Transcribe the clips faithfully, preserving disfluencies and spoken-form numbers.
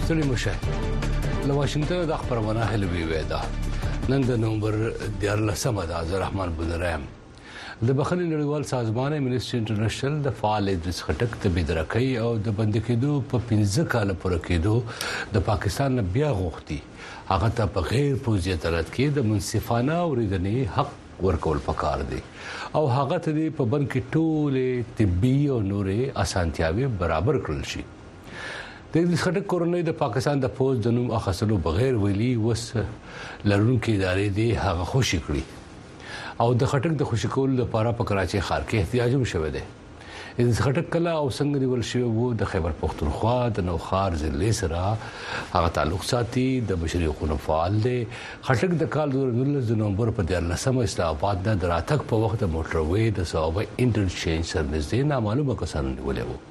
ستړي مشه له واشنگټن د خبرونه هلوي ودا نن د نومبر دیارلسمه د عبدالرحمن بنرایم د بخښنې نړیوال سازمان امنیسټي انټرنیشنل د فعال ادریس خټک د بيدرکۍ او د بندکېدو په پنځه کال پورې کېدو د پاکستان بیا غوښتي هغه ته په غیر پوزي عدالت کې د منصفانه اوریدنې حق ورکول پکار دي او هغه ته په بند کې ټول طبي او نورې اسانتیاوي برابر کړل شي د ادریس خټک کورنۍ د پاکستان د فوج د نوم اخیستلو بغیر ویلي وس لرونکو ادارې دي هغه خوشی کړی او د خټک د خوشی کول لپاره په کراچي ښار کې احتجاج هم شوه دی ادریس خټک کله او څنګه نیول شوی وو د خیبر پختونخوا د نوخار ضلع سره هغه تعلق ساتي د بشري حقوقو فعال دی خټک د کال د نومبر په دیارلسمه اسلام آباد د راتګ په وخت موټر وې د صوبه انټرچینج سره نږدې نامعلومه کسان نیولې وو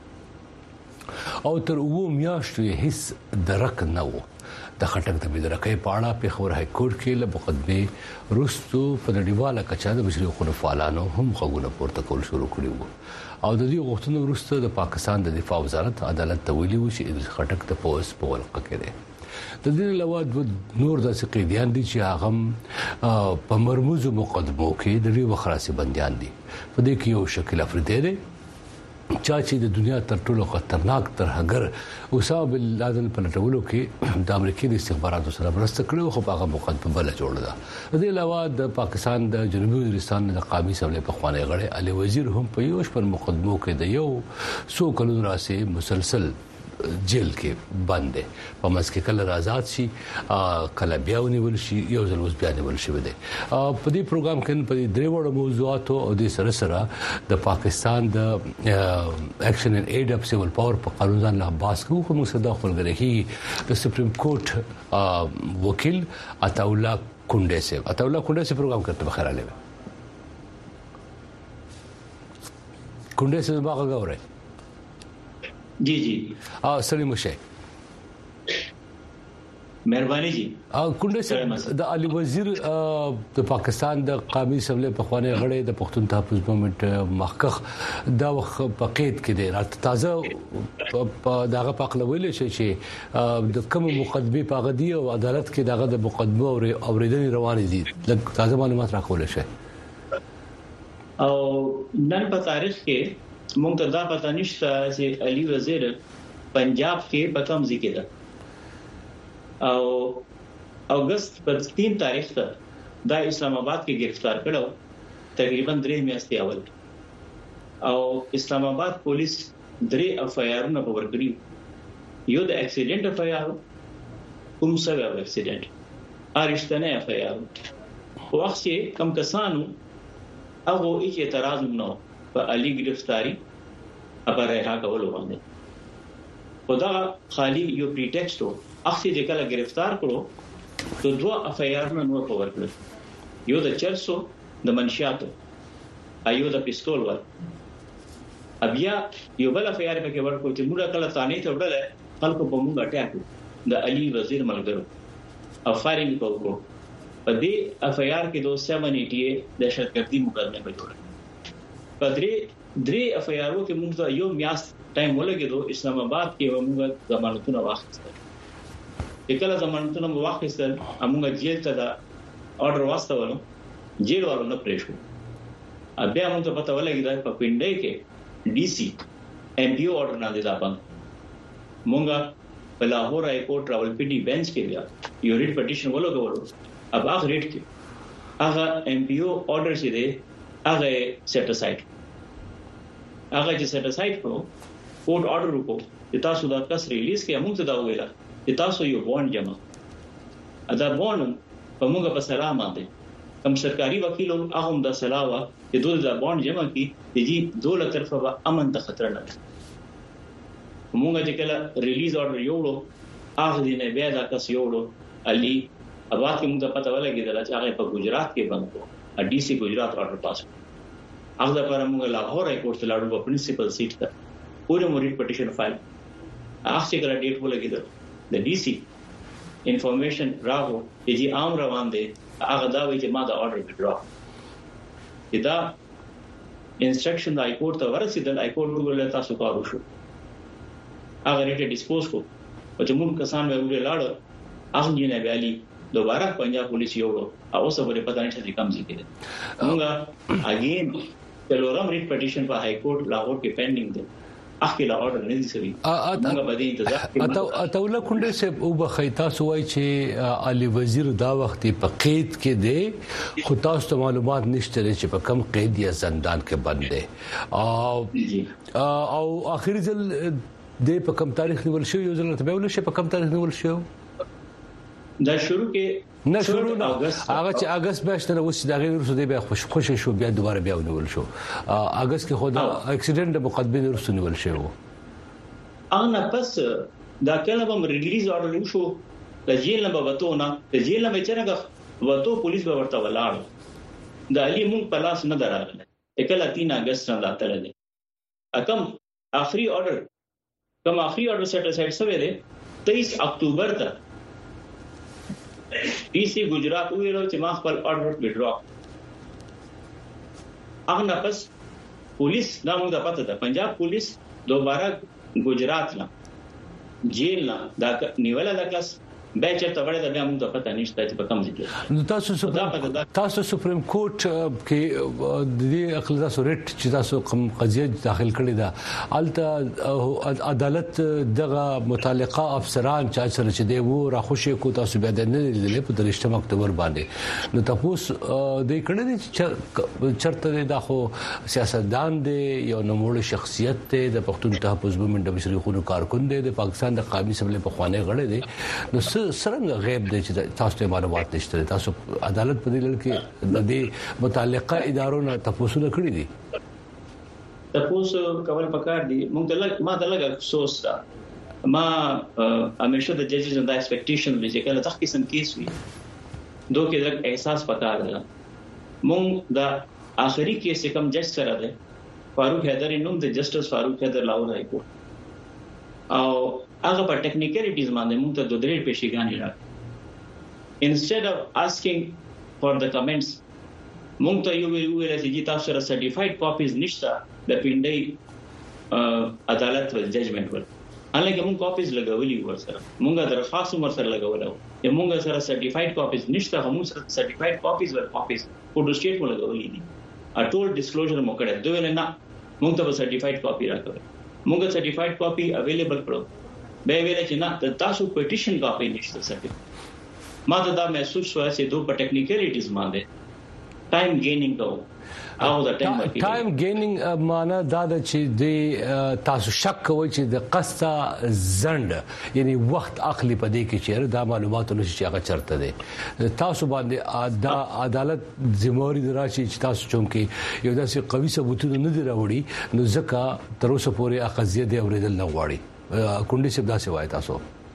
او تر وو میاشتې هیڅ درک نه وو د خټک د بيدرکۍ په اړه په خبر های کورټ کې له مقدمه روستو په نړیواله کچا د بشري حقوقو فعالانو هم غوونه پورته کول شروع کړي وو او د دې غوښتنو وروسته د پاکستان د دفاع وزارت عدالت ته ویلي و چې ادریس خټک د پوس په ولقه کې دی د دې علاوه نور د قیدیان دي چې هغه په مرموزو مقدمو کې د ریو خلاصي بنديان دي په دې کې یو شکل افریدي دی چا چې د دنیا تر ټولو خطرناک ترهګر اسامه بن لادن په لټولو کې د امریکای د استخباراتو سره مرسته کړې خو هغه مقدمه بل جوړه ده د دې علاوه د پاکستان د جنوبي وزیرستان د قومي اسمبلی په خوانې غړي علي وزیر هم په یو شپږ مقدمو کې د یو سو کلونو راسي مسلسل جیل کې بند دي په مسکه کله آزاد شي کله بیا ونیول شي یو ځل اوس بیا نیول شي وي په دې پروګرام کې په درې وړو موضوعاتو او د سره سره د پاکستان د اکشن ان ایډ اپ سیول پاور په قانون ځان له باس کو کوم څه د خپلګری د سپریم کورټ وکیل عطاالله کونډه سي عطاالله کونډه سي پروګرام کرتے بخیر علي کونډه سي باغ غوړې जी जी हाँ सली मुशे मेहरबानी जी کونډه سره د علي وزیر د پاکستان د قومي اسمبلی په خوانې غړي د پښتون تحفظ موومېنټ محقق دا وخت په قید کې دی رات تازه په دغه پاکله ویل شي چې د کوم مقدمه په غدي او عدالت کې دغه د مقدمه او اوریدنې روانې دي د تازه معلومات راکول شي او نن په تاریخ کې مونږ ته دا پته نشته چې علي وزیر پنجاب کې په کوم ځای کې ده او اگست په تین تاریخ ته دا اسلام آباد کې گرفتار کړو تقریبا درې میاشتې اول او اسلام آباد پولیس درې اف آی آر نه ورکړي یو د اکسیډنټ اف آی آر کوم څه و اکسیډنټ ارشتنه اف آی آر خو وخت کې کم کسانو هغه یې اعتراض نه په علي گرفتاری ابا رها کولو باندې خدا خالی یو پریټیکسټ وو اخی چې کله گرفتار کړو نو دوه اف آی آر نه نور کور کړل یو د چرسو د منشیاتو ایو د پستول ور بیا یو بل اف آی آر په کې ورکو چې موږ کله ثاني ته وړل خلکو په موږ اٹیک د علي وزیر ملګرو او فایرینګ وکړو په دې اف آی آر کې دوه سو اثمانیه د شرکتي مقدمه په جوړه پدری درې اف آی آر او کې موږ ته یو میاس ټایم ولګیدو اسلام آباد کې موږ ضمانتونه واخیستل کله ضمانتونه مو واخیستل موږ جیل ته دا اورډر واستولو جیل والو نه پریښو بیا موږ ته پته ولګیدا په پینډای کې ډي سي ام پی او اورډر نه دی دا باندې موږ په لاهور هاي کورټ راولپنډي بنچ کې بیا یو ریټ پټیشن ولګولو اب هغه ریټ کې هغه ام پی او اورډر چې دی هغه سیټ اساید هغه چې سیټ اساید کړو کورټ اورډر وکړو چې تاسو دا کس ریلیز کړئ موږ ته دا ویل چې تاسو یو بوند جمع ادا بوند په موږ په سلام باندې کوم سرکاري وکیل هغه هم دا سلاوه چې دوی دا بوند جمع کړي چې دې دوله طرفه به امن ته خطر نه موږ چې کله ریلیز اورډر یوړو هغه دې نه بیا دا کس یوړو علي اباد کې موږ ته پته ولګیدل چې هغه په گجرات کې بند کړو D C Gujarat order pass هغه لپاره موږ لاهور هاي کورټ ته لاړو په پرنسپل سیټ ته پوره مورید پټیشن فایل هغه چې کله ډیټ ولګیدل د D C انفارمیشن راغو چې عام روان دي هغه دا وی چې ما دا اورډر وډرا دا انسټرکشن د هاي کورټ ته ورسېدل هاي کورټ ویل تاسو کار وشو هغه ریټ ډیسپوز کو او چې موږ کسان به وړي لاړ اخلي نه بیالي دوباره پنجاب پولیس یو او اوس به پتا نشي چې کم ځای کې موږ اگین تلورم ریټ پټیشن په های کورټ لاهور کې پینډینګ دی اخی لا اورډر نه دي سوي موږ به دې انتظار اته اتوله کونډه سه او بخیتا سوای چې علي وزیر دا وخت په قید کې دی خو تاسو معلومات نشته چې په کم قید یا زندان کې بند دی او او اخر ځل د په کم تاریخ نیول شو یو ځل ته به ول شي په کم تاریخ نیول شو دا شروع کې نه شروع هغه چې اگست میاشتې اوس دا غیر رسو دی بیا خوش خوش شو بیا دوباره بیا ونیول شو اگست کې خدا اکسیډنټ د مقدمه رسو نیول شو انا پس دا کله به ریلیز اورډر شو د جیل نه وته نه د جیل نه چرګه وته پولیس به ورته ولاړ د علي مونږ په لاس نه دراغله کله تین اگست نه داتل دي اکم اخري اورډر کوم اخري اورډر سیټ سیټ سوي دي तेईस اکتوبر ته D C Gujarat ویلو چې ما خپل اورډر وډرا هغه نه پس پولیس دا موږ ته پته ده پنجاب پولیس دوباره Gujarat لا جیل نه دا نیول د کلاس به چرته وړه د بیا موږ ته پته نشته چې په کوم ځای کې نو تاسو تاسو سپریم کورټ کې د دې اقل تاسو ریټ چې تاسو کوم قضیه داخل کړی دا الته عدالت دغه متعلقه افسران چې سره چې دی وو راخوشي کو تاسو بیا د نه لیدلې په درشته اکتوبر باندې نو تاسو د کړه چې چرته دا خو سیاستدان دی یو نوموړ شخصیت دی د پښتون تحفظ مومنټ بشریخونو کارکون دی د پاکستان د قومي اسمبلی په خوانه غړي دی نو سرنګ غیب دي چې تاسو ته معلومات نشته تاسو عدالت په دې لړ کې د دې متعلقه ادارو نه تاسو نه کړی دي تاسو کول پکار دي موږ ته لګ ما ته لګ افسوس دا ما همیشه د ججز اند ایکسپیکټیشن چې کله تخ قسم کیس وي دوه کې لګ احساس پکار دی موږ دا آخري کیس کم جج سره ده فاروق حیدر نوم د جسټس فاروق حیدر لاهور هاي کورټ او هغه په ټیکنیکلیټیز باندې موږ ته د درې پېښېګانې راغلي انسټډ اف اسکینګ فار د کمنټس موږ ته یو ویل ویل چې تاسو سره سرټیفاید کاپیز نشته د پینډي عدالت ول ججمنټ ول هغه موږ کاپیز لګولې ورسره موږ درخواست هم سره لګولو چې موږ سره سرټیفاید کاپیز نشته هم سره سرټیفاید کاپیز ول کاپیز فوټو سټیټ مو لګولې دي ا ټول ډیسکلوزر مو کړه دوی نه موږ ته سرټیفاید کاپی راکړه موږ سرټیفاید کاپی اویلیبل کړو به ویل چې نه تاسو پټیشن کاپی نشته سکے ما ته دا محسوس شو چې دوه په ټیکنیکلیټیز باندې ټایم گینینګ کوو او دا ټایم گینینګ معنا دا چې د تاسو شک کوئ چې د قصه زند یعنی وخت اخلي په دې کې چې دا معلومات نشي چې هغه چرته دي تاسو باندې دا عدالت ذمہواری دراشي چې تاسو چون کې یو داسې قوي ثبوتونه نه دی راوړي نو ځکه تر اوسه پورې اخذیه دی اوریدل نه غواړي کونډي څه داسې وای تاسو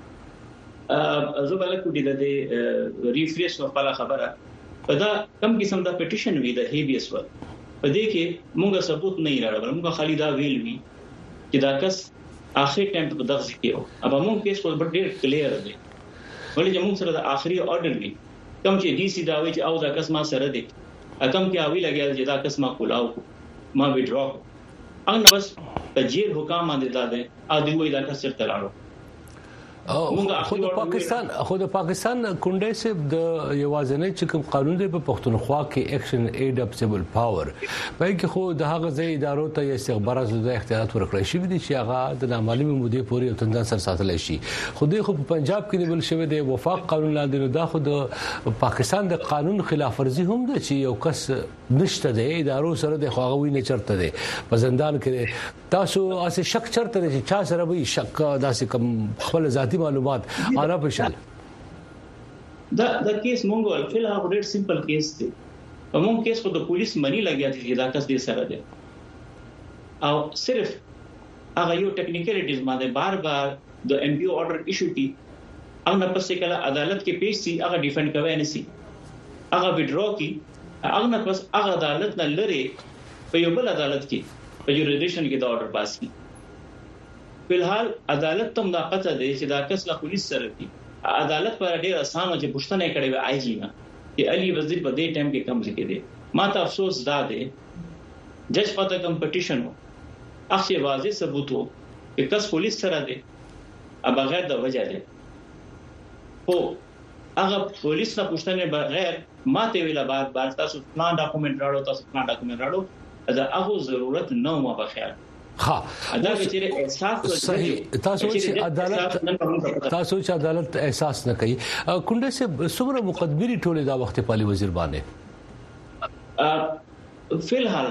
ا زه بل کوټی د ریفریش په خبره دا کم قسم دا پټیشن وی د هیبیس ور په دې کې موږ ثبوت نه راوړل موږ خالي دا ویل وی چې دا کس اخري ټایم په دغه ځکه او اب موږ کیس په ډېر کلیر دی ولې چې موږ سره د اخري اورډر وی کوم چې ډي سي دا وی چې او دا کس ما سره دی اکم کې اوی لګیل چې دا کس ما کولاو ما وډرا ان بس په جیل حکام باندې دا ده ا دوی وای دا کس چرته لاړو خو د پاکستان خو د پاکستان کونډې سه د یوازنۍ چې کوم قانون دی په پښتونخوا کې اکشن ایډ اپ سیول پاور په کې خو د هغه ځای ادارو ته استخبارات د اختیارات ورکړی شي دي چې هغه د نامعلومه مودې پورې او تندان سره ساتل شي خو د خو په پنجاب کې نیول شوی دی وفاق قانون لاندې دا خو د پاکستان د قانون خلاف ورزي هم ده چې یو کس نشته د ادارو سره د خواغوي نه چرته دی په زندان کې تاسو اسه شک چرته دی چې چا سره وي شک داسې کوم خپل ذاتي معلومات انا پېښل دا دا کیس مونږ ول هغه ډېر سمپل کیس دی مونږ کیس په د پولیس منی لګیا دي چې دا کس دې سره دی او صرف هغه یو ټیکنیکلیټیز باندې بار بار د ایم پی او اورډر ایشو کی هغه پسې کله عدالت کې پیښ سي هغه ډیفند کوي نه سي هغه وډرا کی هغه پس هغه عدالت نه لري په یو بل عدالت کې په یوریډیشن کې دا اورډر پاس کی فلحال عدالت تم دا پته دی چې دا کس له پولیس سره دی عدالت پر ډیر اسانه چې پښتنه کړي وي آی جی نه چې علي وزیر په دې ټایم کې کم ځکه دی ما ته افسوس دا دی جج پته کمپټیشن اخی واضح ثبوت وو چې کس پولیس سره دی بغیر د وجه ده خو هغه پولیس نه پوښتنه بغیر ماته ویلا بعد بعد تاسو پلان ډاکومنت راړو تاسو پلان ډاکومنت راړو دا هغه ضرورت نه و په خیال ها دا چې احساس صحیح تاسو چې عدالت تاسو چې عدالت احساس نه کوي کونډه سے څومره مقدمي ټوله دا وخت پالي وزیر باندې فی الحال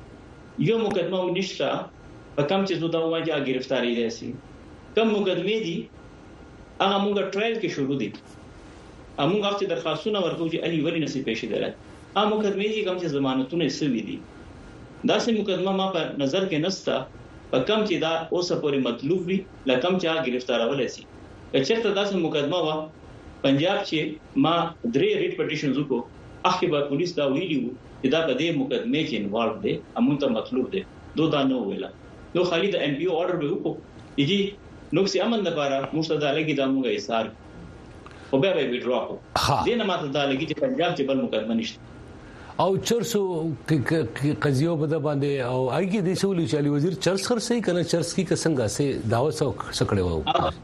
یو مقدمه ونشته په کوم چې زو دا واجه گرفتاری دي سي کوم مقدمه دي هغه موږ ټرایل کې شروع دي موږ هغه درخواستونه ورکوو چې علي ولی نصیب پېښ دي هغه مقدمه دي کوم چې ضمانتونه سوي دي دا سه مقدمه ما په نظر کې نستا په کوم چې دا اوسه پورې مطلوب وي لکه چې گرفتارول شي چېرته دا سه مقدمه وا پنجاب چې ما درې ریټ پټیشن وکړو اخی به پولیس دا ویلی وو چې دا په دې مقدمه کې انوالو دي امون ته مطلوب دي دوه دا نو ویلا نو خالد ام پی او اورډر به وکړو یی نو سي امن د لپاره مستدا لګي دا موږ یې سار او به به وډرا کو دینه ماته دا لګي چې پنجاب چې بل مقدمه نشته او چرسو قضیو بده باندې او اګي د سولې چې علي وزیر چرس خرڅي کنه چرس کی څنګه سه داوا سو سکړې وو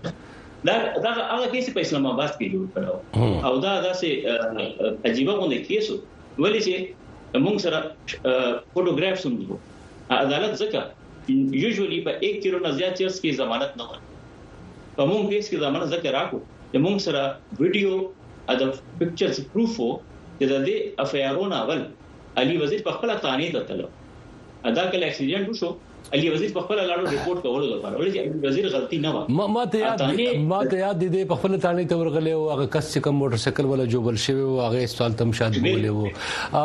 دا دا هغه کیسه په اسلام آباد کې جوړ کړو او دا داسې عجیب غونډه کیسو ولې چې موږ سره فوټوګرافز هم دي عدالت ځکه یوزولي په یک کیلو نه زیات چرس کې ضمانت نه ورکړي په موږ کیس کې ضمانت ځکه راکو چې موږ سره ویډیو اده پکچرز پروف وو چې د دې افیارونه اول علي وزیر په خپل تانی دتلو ادا کله اکسیډنټ وشو علي وزیر په خپل لاړو ریپورت کولو لپاره ولې چې علي وزیر غلطي نه و ما ته یاد ما ته یاد دي په خپل تانی ته ورغلې او هغه کس چې کوم موټر سایکل ولا جوبل شوی او هغه سوال تم شاد بولې وو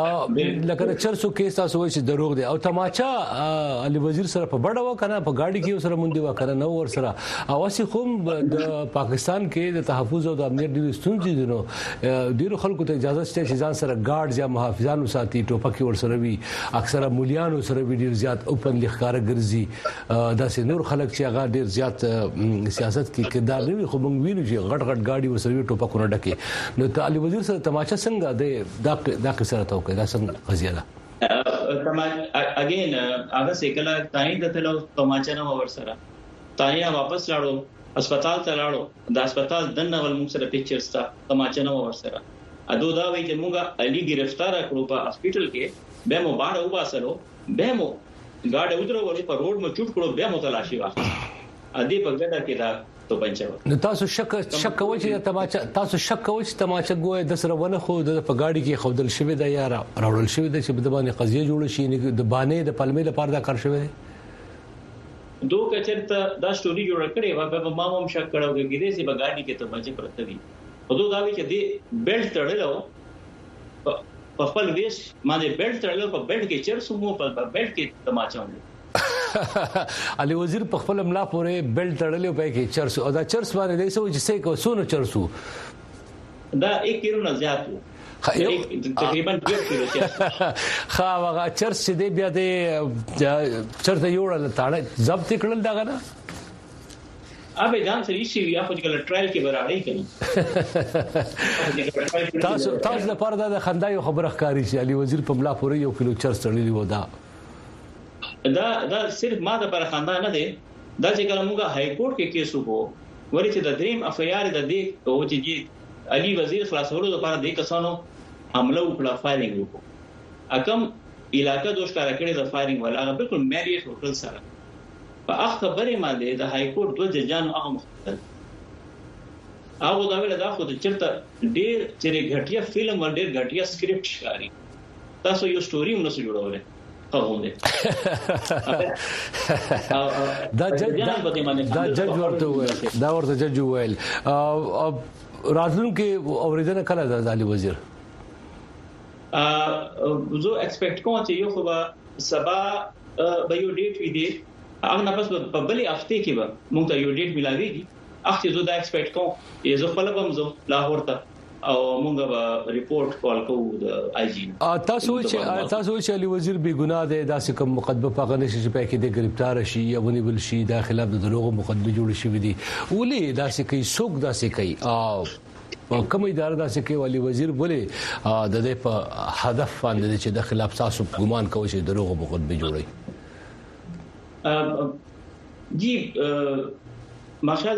لکه چرسو کیس تاسو وایي چې دروغ دي او تماچا علي وزیر سره په بڑا و کنه په گاډي کې سره مونږ دی و کنه نو ور سره او اسی کوم د پاکستان کې د تحفظ او د امنیت ډیرو ستونزې دي نو ډیرو خلکو ته اجازه شته چې ځان سره ګارد یا محافظانو ساتي ټوپک ور سره وي اکثره مليانو سره وي ډیر زیات اوپن لخکار ګرځي دا سه نور خلک چې هغه ډیر زیات سیاست کې کردار لري خو موږ وینو چې غټ غټ گاډي ور سره ټوپکونه ډکه نو علي وزیر سره تماچا څنګه د دا قصه راته کوي دا څنګه قضیه ده اگین هغه سیکل تاین د تلو تماچا نه ور سره تاین واپس لاړو هسپتال ته لاړو د هسپتال دنه ول موږ سره پکچرز تا تماچا نه ور سره اده دا وی چې موږ علي گرفتار کړو په هسپتال کې به مو باړ او باسلو به مو ګاډه ودرو ولې په روډ مې چوټ کړو به مو تلاشي واخ ا دې په ګډه کې دا تو پنځه نو تاسو شک شک کوئ چې تماچا تاسو شک کوئ چې تماچا ګوې د سره ونه خو د په ګاډي کې خودل شوی د یا راوړل شوی د چې د باندې قضیه جوړ شي د باندې د پلمې لپاره دا کار شوی دی دوه کچرته دا سټوري جوړ کړي و په ما هم شک کړو چې دې سي په ګاډي کې تماچا پرته دي په دوه دا وی چې دې بیلټ تړلو په خپل ویش باندې بیلټ تړلو په بیلټ کې چرسو مو په بیلټ کې تماچا ونه علي وزیر په خپل ملا پورې بیلټ تړلې په کې چرسو او دا چرس باندې دې سو چې څه کو سونو چرسو دا یک کیلو نه زیات وو تقریبا ډېر کیلو چرس خا هغه چرس دې بیا دې چرته یوړل تاړه ضبط کړل دا غنا ابه ځان سره شي یا په کله ټرایل کې برابرې کړي تاسو تاسو لپاره دا خندای خبره ښکاری شي علي وزیر په ملا پورې یو کیلو چرس تړلی و دا دا دا صرف ما د پر خندا نه دي دا چې کله موږ های کورټ کې کیس وکړو ورته چې د دریم اف ای آر د دې او چې علي وزیر خلاصولو لپاره د کسانو حمله وکړه فایرینګ وکړه اکم علاقې دوه ښکارا کړي د فایرینګ ولا هغه بالکل میریټ هوټل سره په اخ خبرې باندې د های کورټ دوه ججانو هغه مختل هغه دا ویل دا خو د چرته ډېر چې غټیا فلم ور ډېر غټیا سکرپټ ښکاری تاسو یو سټوري موږ سره جوړولې قوونه دا جج دا جج ورته ویل دا ورته جج ویل راتلون کې اوریدنه کله د علي وزیر ا زه ایکسپیکټ کوم چې یو خو سبا به یو ډیټ وی دی هغه نه پس په بلې هفته کې به موږ ته یو ډیټ ملاويږي اخته زه دا ایکسپیکټ کوم چې زه خپل به زه لاهور ته او موږ به ریپورت کول کوو د آی جی تاسو چې تاسو چې علي وزیر بے ګناه دی داسې کوم مقدمه پاغه نشي چې پکې د گرفتار شي یا ونی بل شي د خلاف د دروغ مقدمه جوړ شي ودی ولې داسې کوي څوک داسې کوي او کوم اداره داسې کوي علي وزیر بوله د دې په هدف باندې چې د خلاف تاسو ګمان کوي چې دروغ مقدمه جوړي جی ماشاءالله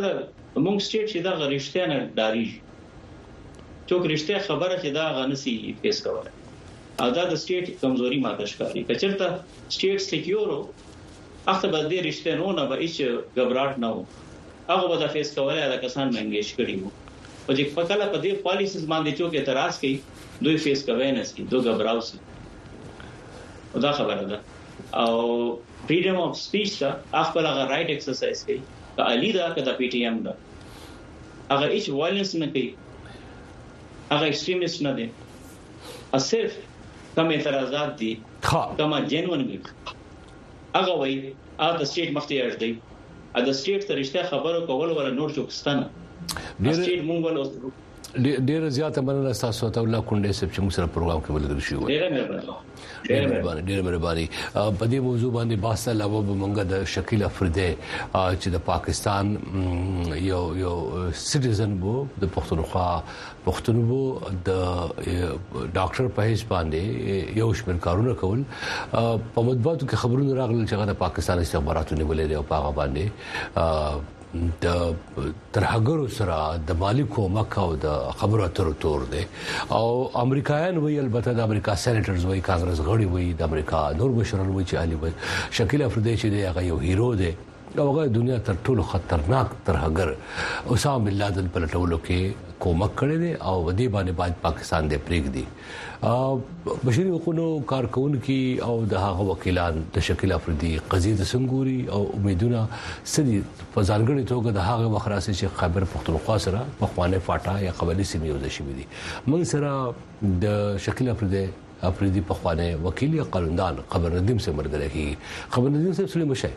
موږ سټیټ چې دا غریشته نه داري څوک رښتیا خبره چې دا غنسي فیس کوله او دا د سټیټ کمزوري ماته ښکاري کچرته سټیټ سکیورو اخته به دې رښتیا نه نه به هیڅ غبرات نه و هغه به دا فیس کوله دا کسان منګیش کړي وو او چې په کله په دې پالیسیز باندې څوک اعتراض کوي دوی فیس کوي نه سي دوی غبراو سي دا خبره ده او فریډم اف سپیچ دا خپل هغه رائټ ایکسرسایز کوي که علي دا که د پی ټی ایم دا هغه هیڅ وایلنس نه کوي هغه ایکستریمیست نه دي صرف کوم اعتراضات دي کوم جنون دي هغه وایي هغه د سټیټ مخته اړدي ا د سټیټ ترشته خبرو کول ولا نور چوکستانه سټیټ مونږ ول ډیر زیاته مننه تاسو ته الله کونډه سب چې موږ سره پروګرام کې ولګل شو ډیر مهرباني ډیر مهرباني ډیر مهرباني په دې موضوع باندې بحث علاوه به موږ د شکیل افریدی چې د پاکستان یو یو سټیزن وو د پښتونخوا پښتون وو د ډاکټر په هیڅ باندې یو شمېر کارونه کول په مطبوعاتو کې خبرونه راغلل چې د پاکستان استخباراتو نیولې دی او په هغه باندې د ترهګرو سره د مالکو مکه او د خبرو اترو تور دي او امریکایان وی البته د امریکا سېنیټرز وی کانګرس غړي وی د امریکا نور مشران وی چې علي وی شکیل افریدی چې دی هغه یو هیرو دی او هغه دنیا تر ټولو خطرناک ترهګر اسامه بن لادن په لټولو کې کومک کړی دی او ودی باندې باید پاکستان دې پریګ دی بشري حقوقو کارکونکو او د هغه وکیلان د شکیل افریدی قضیه سنگوري او امیدونه سدي په ځانګړي توګه د هغه وخراسي چې خبر پښتونخوا سره په خوانه فاټا یا قبلي سیمې وځي شي دي موږ سره د شکیل افریدی افریدی په خوانه وکیل یا قانوندان خبر ندیم سے مرګره کی خبر ندیم سے سلیم شي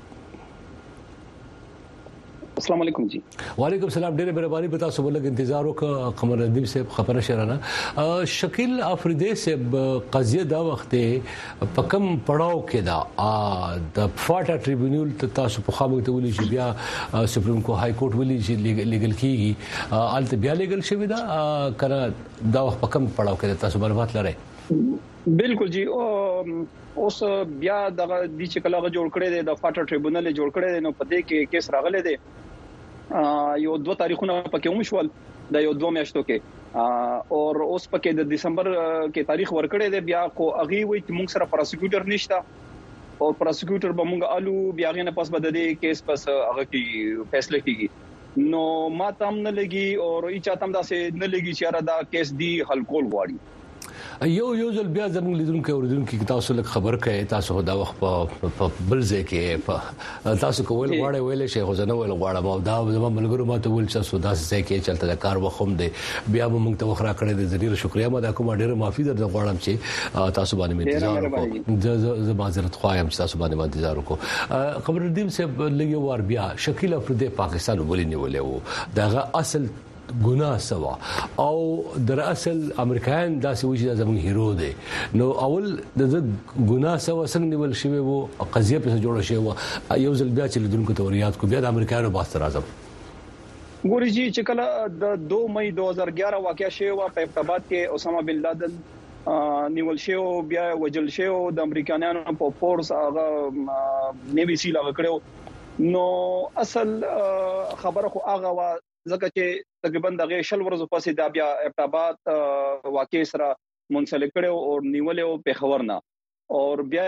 السلام علیکم جی وعلیکم السلام ډېر مهرباني پتا سو ولګ انتظار وکړه قمر ندیم صاحب خبره شرانه شکیل افریدی صاحب قضیه دا وخت په کم پړاو کې دا د فاټا ټریبیونل ته تاسو په خامه ته ولې چې بیا سپریم کورټ های کورټ ولې چې لیګل کیږي الته بیا لیګل شوی دا کړه دا وخت په کم پړاو کې تاسو معلومات لرئ بالکل جی اوس بیا د دې چې کله جوړ کړي دي د فاټا ټریبیونل جوړ کړي دي نو په دې کې کیس راغله دي یو دوه تاریخونه پکې ومشول د یو دوه میاشتو کې او اوس پکې د دسمبر کې تاریخ ورکړی دی بیا کو اغي وي چې موږ سره پروسیکیوټر نشته او پروسیکیوټر به موږ الو بیا غنه پس بد دي کیس پس هغه کې فیصله کیږي نو ما تام نه لګي او ای چاته هم داسې نه لګي چې را دا کیس دی حل کول غواړي یو یو ځل بیا زموږ لیدونکو اوریدونکو تاسو لک خبر کړئ تاسو دا وخت په بلځه کې تاسو کول غواړئ ویلې شي خو زنه ویل غواړم او دا زموږ ملګرو ماته ول چې سودا ځای کې چلته د کار وخم دی بیا به موږ ته وخرا کړی د ډیره شکریا مده کوم ډیره معافي در غواړم چې تاسو باندې انتظار وکړم زه معذرت خوایم چې تاسو باندې انتظار وکړم خبر ندیم صاحب لګي ور بیا شکیل افریدی پاکستان ولې نیولې وو دغه اصل ګناه سوا او در اصل امریکایان داسې وجه زموږ هیرو دی نو اول د ګناه سوا څنګه نیول شوی وو قضیه په جوړه شوی وو یو ځل بیا چې لیدونکو ته ریاض کو بیا د امریکایانو باسه راځم ګوري جی چې کله د دوه مئی دوه هزار ګیارہ واقعیا شوی و په ابتداء کې اسامه بن لادن نیول شو بیا وجل شو د امریکایانو په فورس هغه نیوی سیل هغه کړو نو اصل خبره خو هغه وا ځکه چې تقریبا دغه شل ورځې پسې دا بیا ابتداء واقع سره منسلک کړو او نیولې او په خبر نه او بیا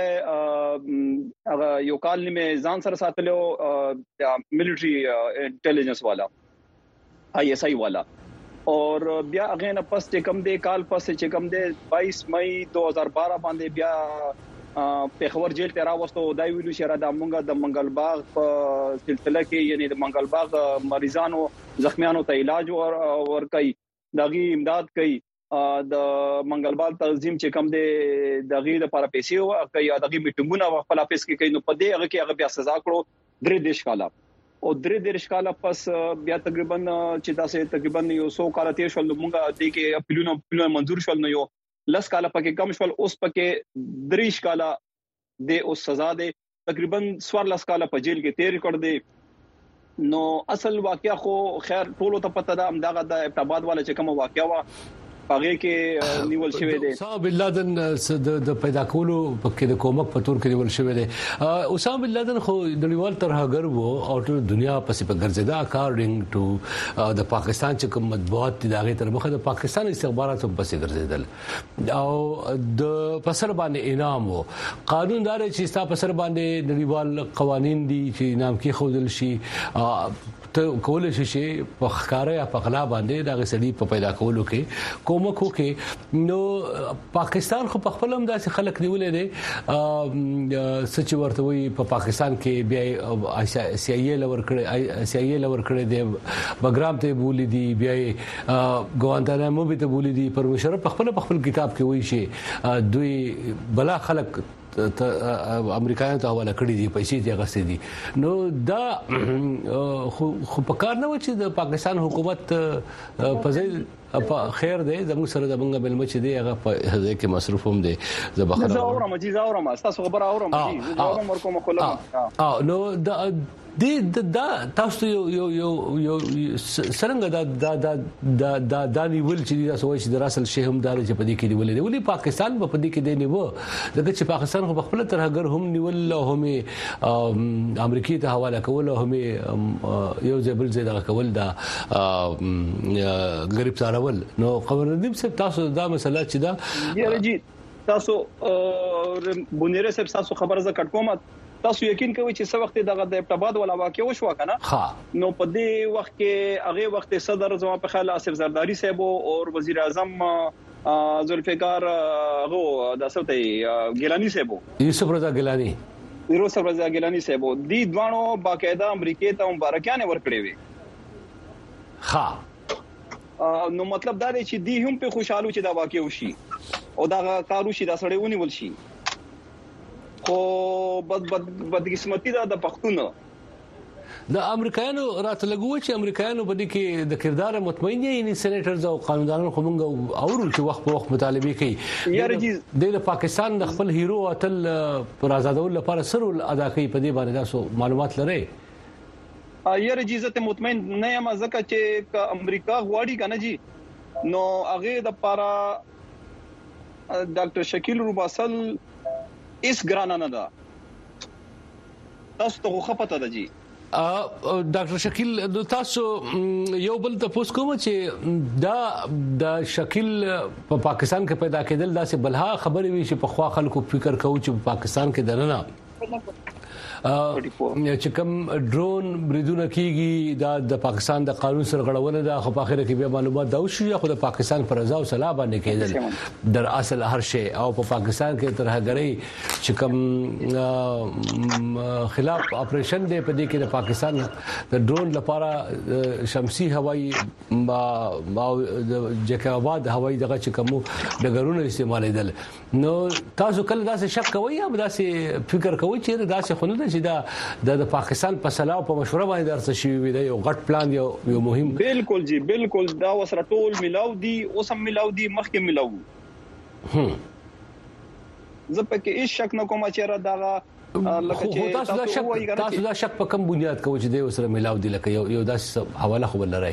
هغه یو کال نیمه ځان سره ساتلو ملټری انټيليجنس والا آئی ایس آئی والا اور بیا هغه نه پس چې کم دی کال پس چې کم دی بائیس مئی دو ہزار بارہ باندې بیا په خبر جیل ته راوستو دای ویلو شهره د منګه د منګل باغ په سلسله کې یعنی د منګل باغ مریضانو زخمیانو ته علاج ور کوي دغه امداد کوي د منګل باغ تنظیم چې کم دی دغه د لپاره پیسې او کوي دغه میټینګونه خپل اپیس کې کوي نو په دې هغه کې هغه بیا سزا کړو درې دیش کاله او درې دیش کاله پس بیا تقریبا چې تاسو تقریبا یو سو کال تیر شول موږ د کې اپیلونه اپیلونه منظور شول نو یو لس کاله پکې کم شول اوس پکې دریش کاله د اوس سزا ده تقریبا سوار لس کاله په جیل کې تیر کړ دي نو اصل واقعیا خو خیر ټولو ته پته ده امداغه د ابتداء والا چې کوم واقعیا وا هغه کې نیول شوی دی. اسامه بن لادن د پیدا کولو پکې د کومک په تور کې نیول شوی دی. اسامه بن لادن خو نړیوال ترهګر وو او ټول دنیا پسې په ګرځیدا اکارډینګ ټو د پاکستان چې کوم مطبوعات دي دغه تر مخه د پاکستان استخبارات هم پسې ګرځیدل او د پسر باندې انعام وو. قانون دار چې ستا پسر باندې نړیوال قوانين دي چې انعام کې خودل شي ته کولای شي په ښکارا یا په غلا باندې دا غسړي په پیدا کولو کې کومک وکي. نو پاکستان خو په خپل هم داسې خلک نیولې دي سچ ورته وي په پاکستان کې بیا سی آی ای لور کړي سی آی ای لور کړي دي بګرام ته بولی دي بیا ګوانتانامو به ته بولی دي پر مشرف په خپل په خپل کتاب کې وایي شي دوی بلا خلک امریکایانو ته حواله کړی دي پیسې دي غسې دي. نو دا خو په کار نه و چې د پاکستان حکومت په ځای په خیر دی زموږ سره د بنګ بل مچ دی هغه په هغه کې مصروف هم دي. زبخره زه اورم چې زه اورم تاسو خبر اورم چې زه اورم ورکوم خلک اه نو دا د دا تاسو یو یو یو یو څنګه دا دا دا دا د نیول چې تاسو وایي چې د راسل شي هم دار چې په دې کې نیول دي ولې پاکستان په دې کې دی نیو دغه چې پاکستان خو خپل ترهګر هم نیول او هم امریکای ته حواله کول او هم یو ځبل ځای دغه کول دا غریب تارول. نو قمرالدین صاحب تاسو دا مسله چې دا یارجی تاسو بونیره صاحب تاسو خبره ز کټ کوم تاسو یقین کوئ چې څو وخت دغه د ابتباد ولا واقع وشو کنه نو په دې وخت کې هغه وخت صدر زما په خیال آصف زرداری صاحب او وزیر اعظم ذوالفقار هغه د سوتې ګیلانی صاحب یوسف رضا ګیلانی یوسف رضا ګیلانی صاحب دي دوانو باقاعده امریکای ته مبارکانه ورکړې وي. ها نو مطلب دا دی چې دی هم په خوشاله چې دا واقع وشي او دا کارو شي دا سړی ونیول شي. خو بد بد بدقسمتي دا د پښتون د امریکایانو راتلګو چې امریکایانو په دې کې د کردار مطمئن دي یعنی سېنیټرز او قانوندانو خو موږ اورو چې وخت په وخت مطالبه کوي یاره جی د پاکستان د خپل هیرو اتل پر آزادول لپاره سر ادا کوي په دې باندې تاسو معلومات لرئ؟ یاره جی زه ته مطمئن نه یم ځکه چې امریکا غواړي کنه جی نو هغه د لپاره ډاکټر شکیل روباسل اس ګرانه نه ده تاسو ته خو پته ده جی. ډاکټر شکیل تاسو یو بل ته پوښتنه کوم چې دا د شکیل په پاکستان کې پیدا کېدل داسې بلها خبرې وي چې په خوا خلکو فکر کوي چې په پاکستان کې دننه چې کوم ډرون بریدونه کیږي دا د پاکستان د قانون سره غړونه ده خو په اخر کې به معلومات دا وشي خو د پاکستان پر رضا او صلاح باندې کېدل در اصل هر شی او په پاکستان کې ترهګری چې کوم خلاف اپریشن دی په دې کې د پاکستان د ډرون لپاره شمسي هوایي او د جکاباد هوایي دغه چې کوم ډګرونه استعمالیدل. نو تاسو کله داسې شک کوئ یا داسې فکر کوئ چې داسې خونه چې دا د پاکستان په صلاح او په مشوره باندې درڅ شي وي دا یو غټ پلان یو یو مهم؟ بالکل جی بالکل دا وسره ټول ملاو دي اوس هم ملاو دي مخکې ملاو هم زه پکې هیڅ شک نه کوم چې را دا لکه چې تاسو دا شک تاسو دا شک په کوم بنیاد کوئ چې دا وسره ملاو دي لکه یو یو داسې حواله خو لري؟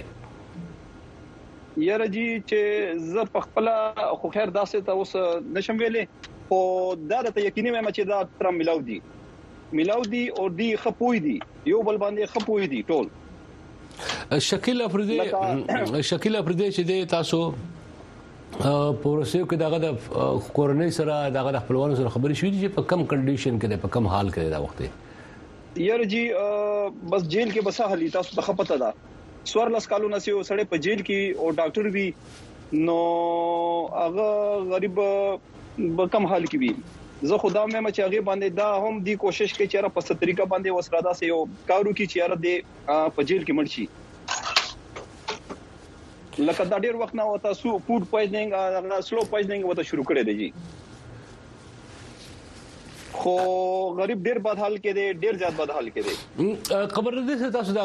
یاره جی چې زه په خپل خو خیر داسې ته اوس نشم ویلې خو دا د یقیني مې چې دا تر ملاو دي ملاو دي او دی خپوي دي یو بل باندې خپوي دي ټول. شکیل افریدی شکیل افریدی چې د تاسو پروسه کې دغه د کورنۍ سره دغه د خپلوانو سره خبرې شوې چې په کم کنډیشن کې په کم حال کې دا وخت یاره جی بس جیل کې بس حالي تاسو ته پته ده سوار لاس کالو نسي سړی په جیل کې او ډاکټر وی نو هغه غریب په کم حال کې وی زه خدا مې چې هغه باندې دا هم دی کوشش کوي چې را په ستريقه باندې وسرادا سه یو کارو کی چې را دې په جیل کې مرشي لکه دا ډیر وخت نه وتا سو فود پویزنینګ سلو پویزنینګ وته شروع کړی دی جی خو غریب ډیر بد حال کې دی ډیر زیات بد حال کې دی. خبر دې تاسو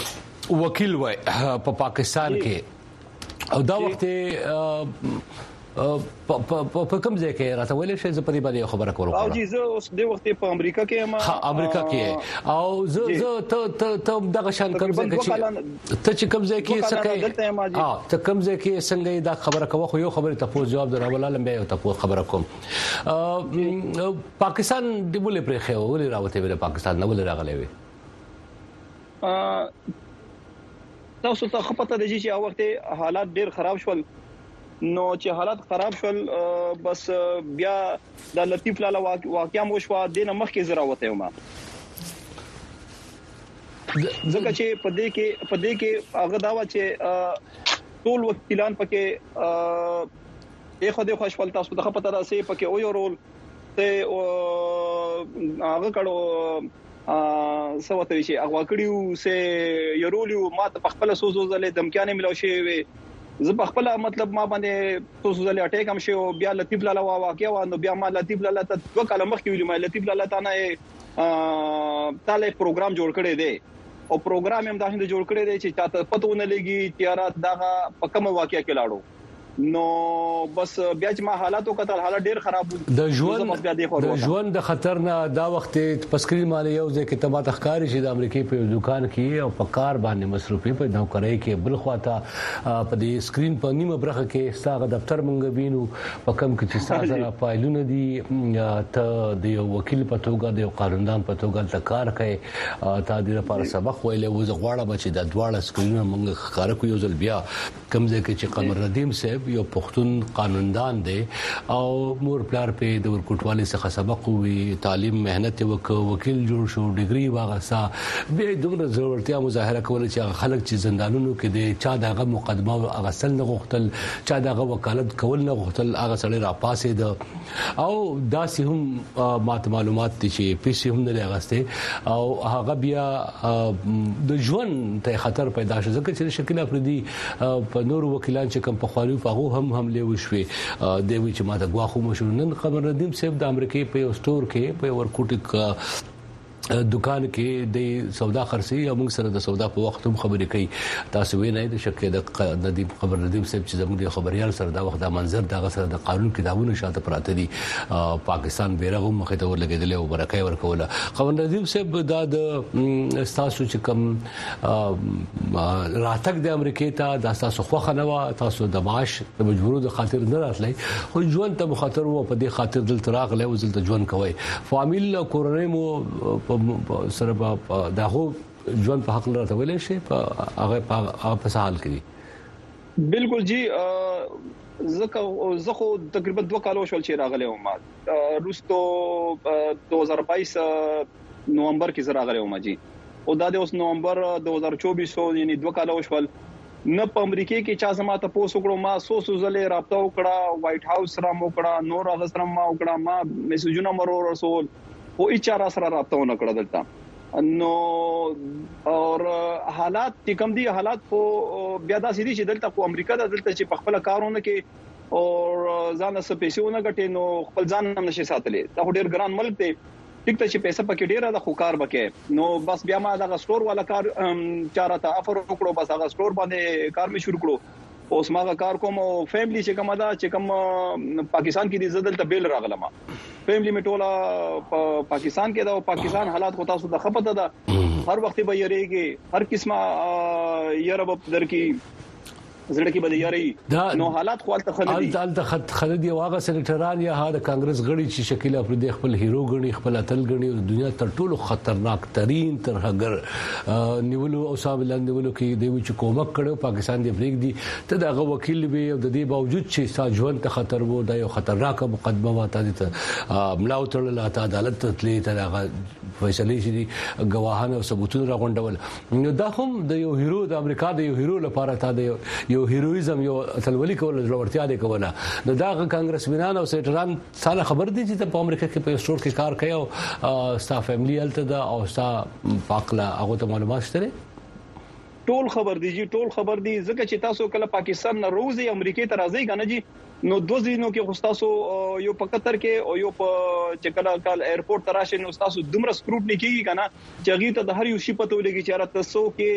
دغه وکیل وای په پاکستان کې او دا وخت په کوم ځای کې راته ویل شي زه په دې باندې خبره کوم او جی زه اوس د وخت په امریکا کې ما ها امریکا کې او زه زه ته ته دغه شان کوم ځای کې ته چې کوم ځای کې سکه ها ته کوم ځای کې څنګه دا خبره کوه خو یو خبره تاسو جواب دراولاله مې یو تاسو خبره کوم پاکستان دی بوله پرې خو ولې راوته ویل پاکستان نه ولې راغلی وي تاسو ته خپته دي چې هغه وخت حالات ډیر خراب شول نو چې حالات خراب شول بس بیا د لطیف لاله واقعیا مو شو د مخکې زراوته ما ځکه چې په دې کې په دې کې هغه داوا چې ټول وکیلان پکې یو خو د خوشحال تاسو ته خپته ده چې پکې او یو رول ته هغه کړه سوته شي هغه کړیو سه يرولیو ما ته خپل سوزو زله دمکانه ملو شي وي زه په خپل مطلب ما باندې سوزو زله اٹیک هم شي او بیا لطیف لاله واقعیا و بیا ما لطیف لاله ته دوه کاله مخکې ویل ما لطیف لاله ته نه تاله پروګرام جوړ کړی دی او پروګرام هم داسې جوړ کړی دی چې چاته پته ونه لګي تیارات دغه په کوم واقعیا کې لاړو نو بس بیا چې ما حالاتو کتل حالت ډیر خراب د ژوند د ژوند د خطر نه دا وخت په سکرین باندې یو ځکه ته ما تخکاری شي د امریکای په دکان کې او په کار باندې مصروفي په نوکرۍ کې بل خواته په دې سکرین په نیمه برخه کې ستاسو دفتر مونږ وینو په کم کې چې تاسو فایلونه دي ته د یو وکیل په توګه د یو قانوندان په توګه د کار کوي ته د لپاره سبق ویلې و زغواړه بچي د دواړه سکرینونه مونږ ښکار کوو یو ځل بیا کم ځکه چې قمر ردیم صاحب یو پښتون قانوندان دی او مور پلار په د ورکوټوالي څخه سبق وی تعلیم مهنت وکړ وکیل جوړ شو ډیګري واغسا به دومره ضرورتیا مظاهره کول چې خلک چې زندانونو کې دي چا دغه مقدمه اغسل نه غوښتل چا دغه وکالت کول نه غوښتل هغه سړی را پاسې ده او داسې هم مات معلومات دي چې پیسې هم نه لغسته او هغه بیا د ژوند ته خطر پیدا شو ځکه چې شکل افریدي په نور وکیلان چې کم په خواري هغه هم حمله وشوي د وی چې ما د غواخو مشر نن قمر ردیم صاحب د امریکای په سٹور کې په ورکوټ دکان کې د سودا خرڅي او موږ سره د سودا په وخت هم خبرې کوي تاسو وینئ د شکه د ندیم قمر ردیم صاحب چې زموږ د خبريال سره دا وخت د منظر دغه سره د قانون کتابونو شاته پراته دي پاکستان بیرغ هم مخه ته ورلګیدل او برکای ورکوله قمر ردیم صاحب دا د تاسو چې کوم راتګ د امریکای ته د تاسو خوخه نه تاسو د معاش د مجبورو د خاطر نه راتلای خو ژوند ته مخاطر وو په دې خاطر دل تراغله او دل ژوند کوي فامیل کورنۍ مو سره په دغه ژوند په حق لرته ویل شي په هغه په سهال کړي بالکل جی زکه زخه تقریبا دوه کالو شول چې راغله ما روستو دو هزار بایس نومبر کې زه راغله ما جی او دا د اوس نومبر دو هزار چوبیس یعنی دوه کالو شول نه په امریکای کې چا زما ته پوسو کړو ما سو سو زله رابطه وکړه وایټ هاوس را مو کړه نور هغه سره ما وکړه ما میسجونه مرو رسول او اچاره سره رابطه ونه کړه دلته نو اور حالات چې کوم دي حالات خو بیا دا سړي چې دلته په امریکا د دلته چې په خپل کارونه کې او ځان څه پیسې ونه غټي نو خپل ځان هم نشي ساتلې دا ډېر ګران ملک دی ټیک ته چې پیسې پکې ډېره د خو کار وکې نو بس بیا ما دا سٹور والا کار چاره ته افر وکړو بس هغه سٹور باندې کار می شروع کړو اوس ما کار کوم او فیملی چې کومه دا چې کوم پاکستان کې د زدل ته بیل راغله ما فیملی می ټوله پاکستان کې دا پاکستان حالات خو تاسو د خپته ده هر وخت به یریږي هر قسمه یره په در کې زړه کې بده یاري نو حالات خو الته خلدي الته خلدي واغه سېنیټران یا د کانګرس غړي چې شکل افریدي خپل هیرو غړي خپل اتل غړي د دنیا تر ټولو خطرناک ترين تر هغه نیولو او صاحب لاندې ولو کې دی چې کومک کړو پاکستان دی افریق دی ته دغه وکیل به او د دې باوجود چې ساجوان ته خطر وو د یو خطرناک مقدمه واته دي ته ملاو تړل ته عدالت ته تللی ته هغه فیصله شي غواهان او ثبوتونه راغونډول نو دا هم د یو هیرو د امریکا د یو هیرو لپاره ته د یو هیرویزم یو تلولي کول ضرورتیا دي کوله نو دا کانګرسمنان او سېټران ساله خبر دي چې په امریکا کې په سٹور کې کار کوي او سټاف فیملی الته دا او ستا پاکلا هغه ته معلومات شته ټول خبر دي جی ټول خبر دي ځکه چې تاسو کله پاکستان نه روزي امریکای ته راځي کنه جی نو دوه ځینو کې خستاسو یو په قطر کې او یو په چکلا کال ایرپورټ تراشه نو تاسو دومره سکروټنی کیږي کنه چې هغه ته د هر یو شي پته ولګي چې راته سو کې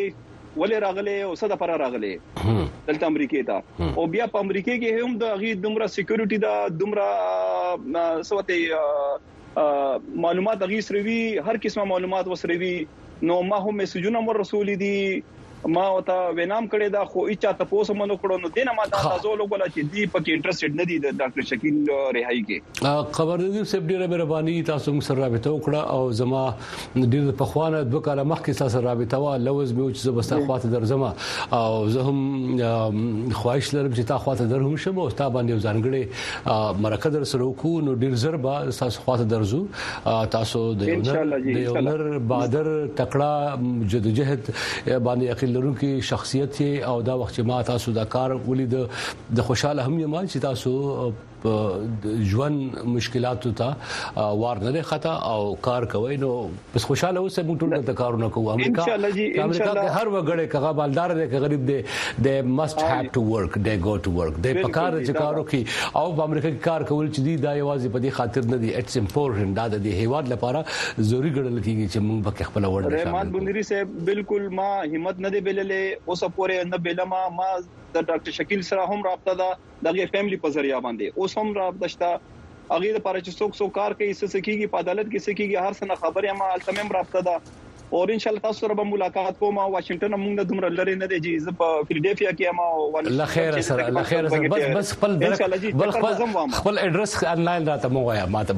ولې راغلي او څه د پر راغلي دلته امریکای ته او بیا په امریکای کې هم د غي دومره سکیورټي دا دومره سوته معلومات غي سروي هر قسمه معلومات وسروي نو ما هم مسجونه مر رسول دي ما وتا وینام کړي دا خو اچا تاسو مونږ کړو نو دینه ما تاسو لوګول چې دی پکې انټرېستډ نه دي د ډاکټر شکیل رهایی کې خبرداري سب ډیره مهرباني تاسو موږ سره رابطه وکړه او زما ډیره په خوانه د کاله مخکې تاسو رابطه وا لوز به چې زبستا خواته درځم او زه هم خواهش لرم چې تاسو خواته درهم شم او تاسو باندې ځانګړي مرکه در سره وکړو نو ډیر زر به تاسو خواته درځو تاسو د یو نر بادر تکړه جدوجہد باندې لرونکي شخصیت او دا وخت چې ما تاسو دا کار ولید د خوشاله هم یم چې تاسو ژوند مشکلاتو ته وار نه خطا او کار کوي نو بس خوشاله اوسه موږ ټول د کارونه کوو امریکا امریکا کې هر وګړي کغه بالدار دی که غریب دی they must have to work they go to work they پکار چې کارو کوي او په امریکا کې کار کول چې دی دا یوازې په دې خاطر نه دی اټس امپورټنت دا د هیواد لپاره ضروری ګڼل کیږي چې موږ په خپل وړاندې رحمان بندری صاحب بالکل ما همت نه دی بللې اوس پورې نه بلما ما د ډاکټر شکیل سره هم رابطه ده دغه فیملی په ذریعہ باندې اوس هم رابطه شته اغه لپاره چې څوک څوک کار کوي څه سکیږي په عدالت کې سکیږي هر څه خبره ما التمم رابطه ده او ان شاء الله تاسو سره به ملاقات کوم او واشنگټن موږ د دومره لري نه دی چې په فیلډلفیا کې ما الله خیر سره الله خیر سره بس بس خپل بل خپل اډرس انلاین راته مو وایا ما ته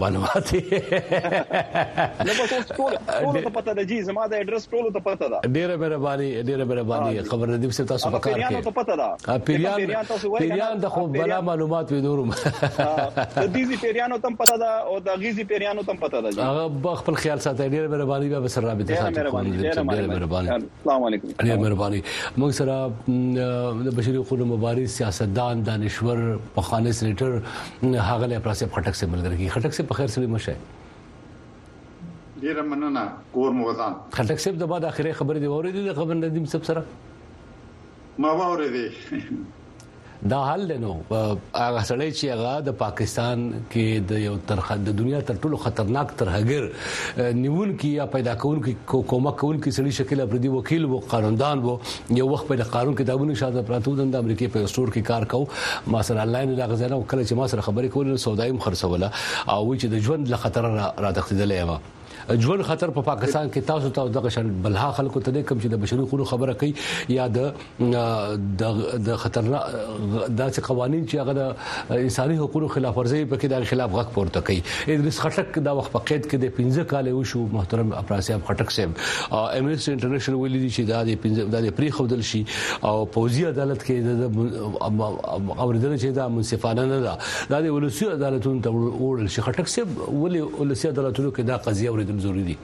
باندې نو بس ټول ټول ته پته ده چې زما د اډرس ټول ته پته ده ډیره مهرباني ډیره مهرباني خبر دې څه تاسو په کار کې پیریان ته پته ده پیریان پیریان د خو بلا معلومات ودورم د دې پیریانو تم پته ده او د غیزي پیریانو تم پته ده هغه خپل خیال ساتي ډیره مهرباني به سره رابطه ساتي مهرباني السلام علیکم ډیر مهرباني موږ سره د بشري حقوقو مبارز سیاستدان دانشور پخوانی سېنیټر هغه له پراسه خټک سے ملګری خټک سے په خیر سره مشه ډیر مننه کور مغزان خټک سے د بعد اخیری خبر دی اورېدې د خبر ندیم سب سره ما اورېدې دا حل نو هغه سړی چې هغه د پاکستان کې د یو ترخه د دنیا تر ټولو خطرناک ترهګر نیول کی یا پیدا کول کی کومه کول کی سړي شکل افریدي وکیل وو قانوندان وو یو وخت په قانون کې داونه شاده پراتو د امریکای په سٹور کې کار کو ما سره انلاین لا غزنه کله چې ما سره خبرې کول سودایم خرڅوله او چې د ژوند ل خطر را تختیدلې و ژوند خطر په پا پاکستان کې تاسو ته دغه شان بلها خلکو ته کوم چې د بشري حقوقو خبره کوي یا د د خطرناک داسې قوانين چې هغه د انساني حقوقو خلاف ورزي په کې د خلاف غږ پورته کوي ادریس خټک دا وخت په قید کې د پنځه کال وشو محترم افراسیاب خټک صاحب امنیسټي انټرنیشنل ویلي چې دا د پنځه د پری خودل شي او پوزي عدالت کې د اوریدل چې دا منصفانه نه ده دا د ولسی عدالتونو ته وړل شي خټک صاحب ولي ولسی عدالتونو کې دا قضيه اوریدل ضروري دي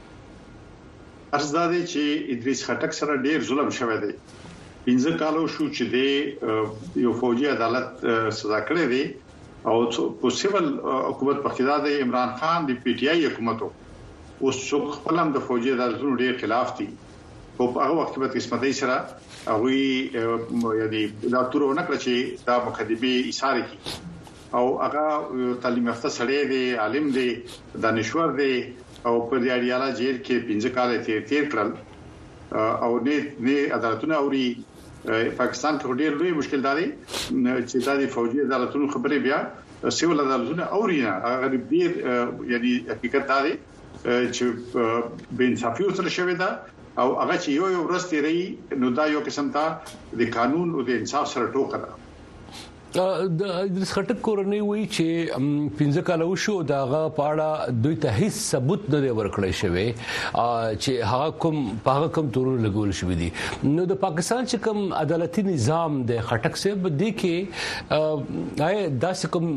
ارزاده چې ادریس خټک سره ډیر ظلم شوی دی پنځه کالو شو چې د یو فوجي عدالت سزا کړې دي او په سیول حکومت په اقتدار د عمران خان د پی ټی آی حکومتو اوس څوک خپل هم د فوجي عدالتونو ډیر خلاف دي او په هغه وخت کې قسمتي سره هغه یعنی دا تور نه کړ چې دا مقدمه ایثار کی او هغه تعلیم یافته سړی دی عالم دی دانشور دی او په دې اړیاله جیل کې پنځه کال تیر تیر کړل او نه نه عدالتونه اوري پاکستان کې ډېر لوی مشکل داري چې د فوجي عدالتونو خبرې بیا سیول عدالتونه اوري نه هغه ډېر یعنی حقیقت داري چې بے انصافي سره شوی دا او هغه چې یو یو ورستي رہی نو دا یو قسم ته د قانون او د انصاف سره ټوکه ده د ادریس خټک کورنۍ وی چې پنځه کال وشو داغه پاړه دوی ته هیڅ ثبوت نه ورکړی شوی چې هغه کوم هغه کوم تورونه لګول شوی دي نو د پاکستان چې کوم عدالتي نظام د خټک صاحب د کې آی داس کوم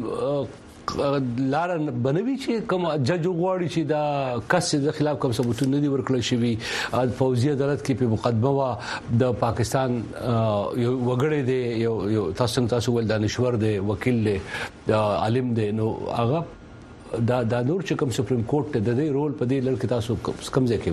لار بنوي چې کوم جج غواړي چې دا کس د خلاف کوم ثبوتونه نه دي ورکړل شوی فوجي عدالت کې په مقدمه وا د پاکستان یو وګړی دی یو یو تاسو تاسو ول دانشور دی وکیل دی عالم دی نو هغه دا د نور چې کوم سپریم کورټ ته د دې رول په دې لړ کې تاسو کم ځای کې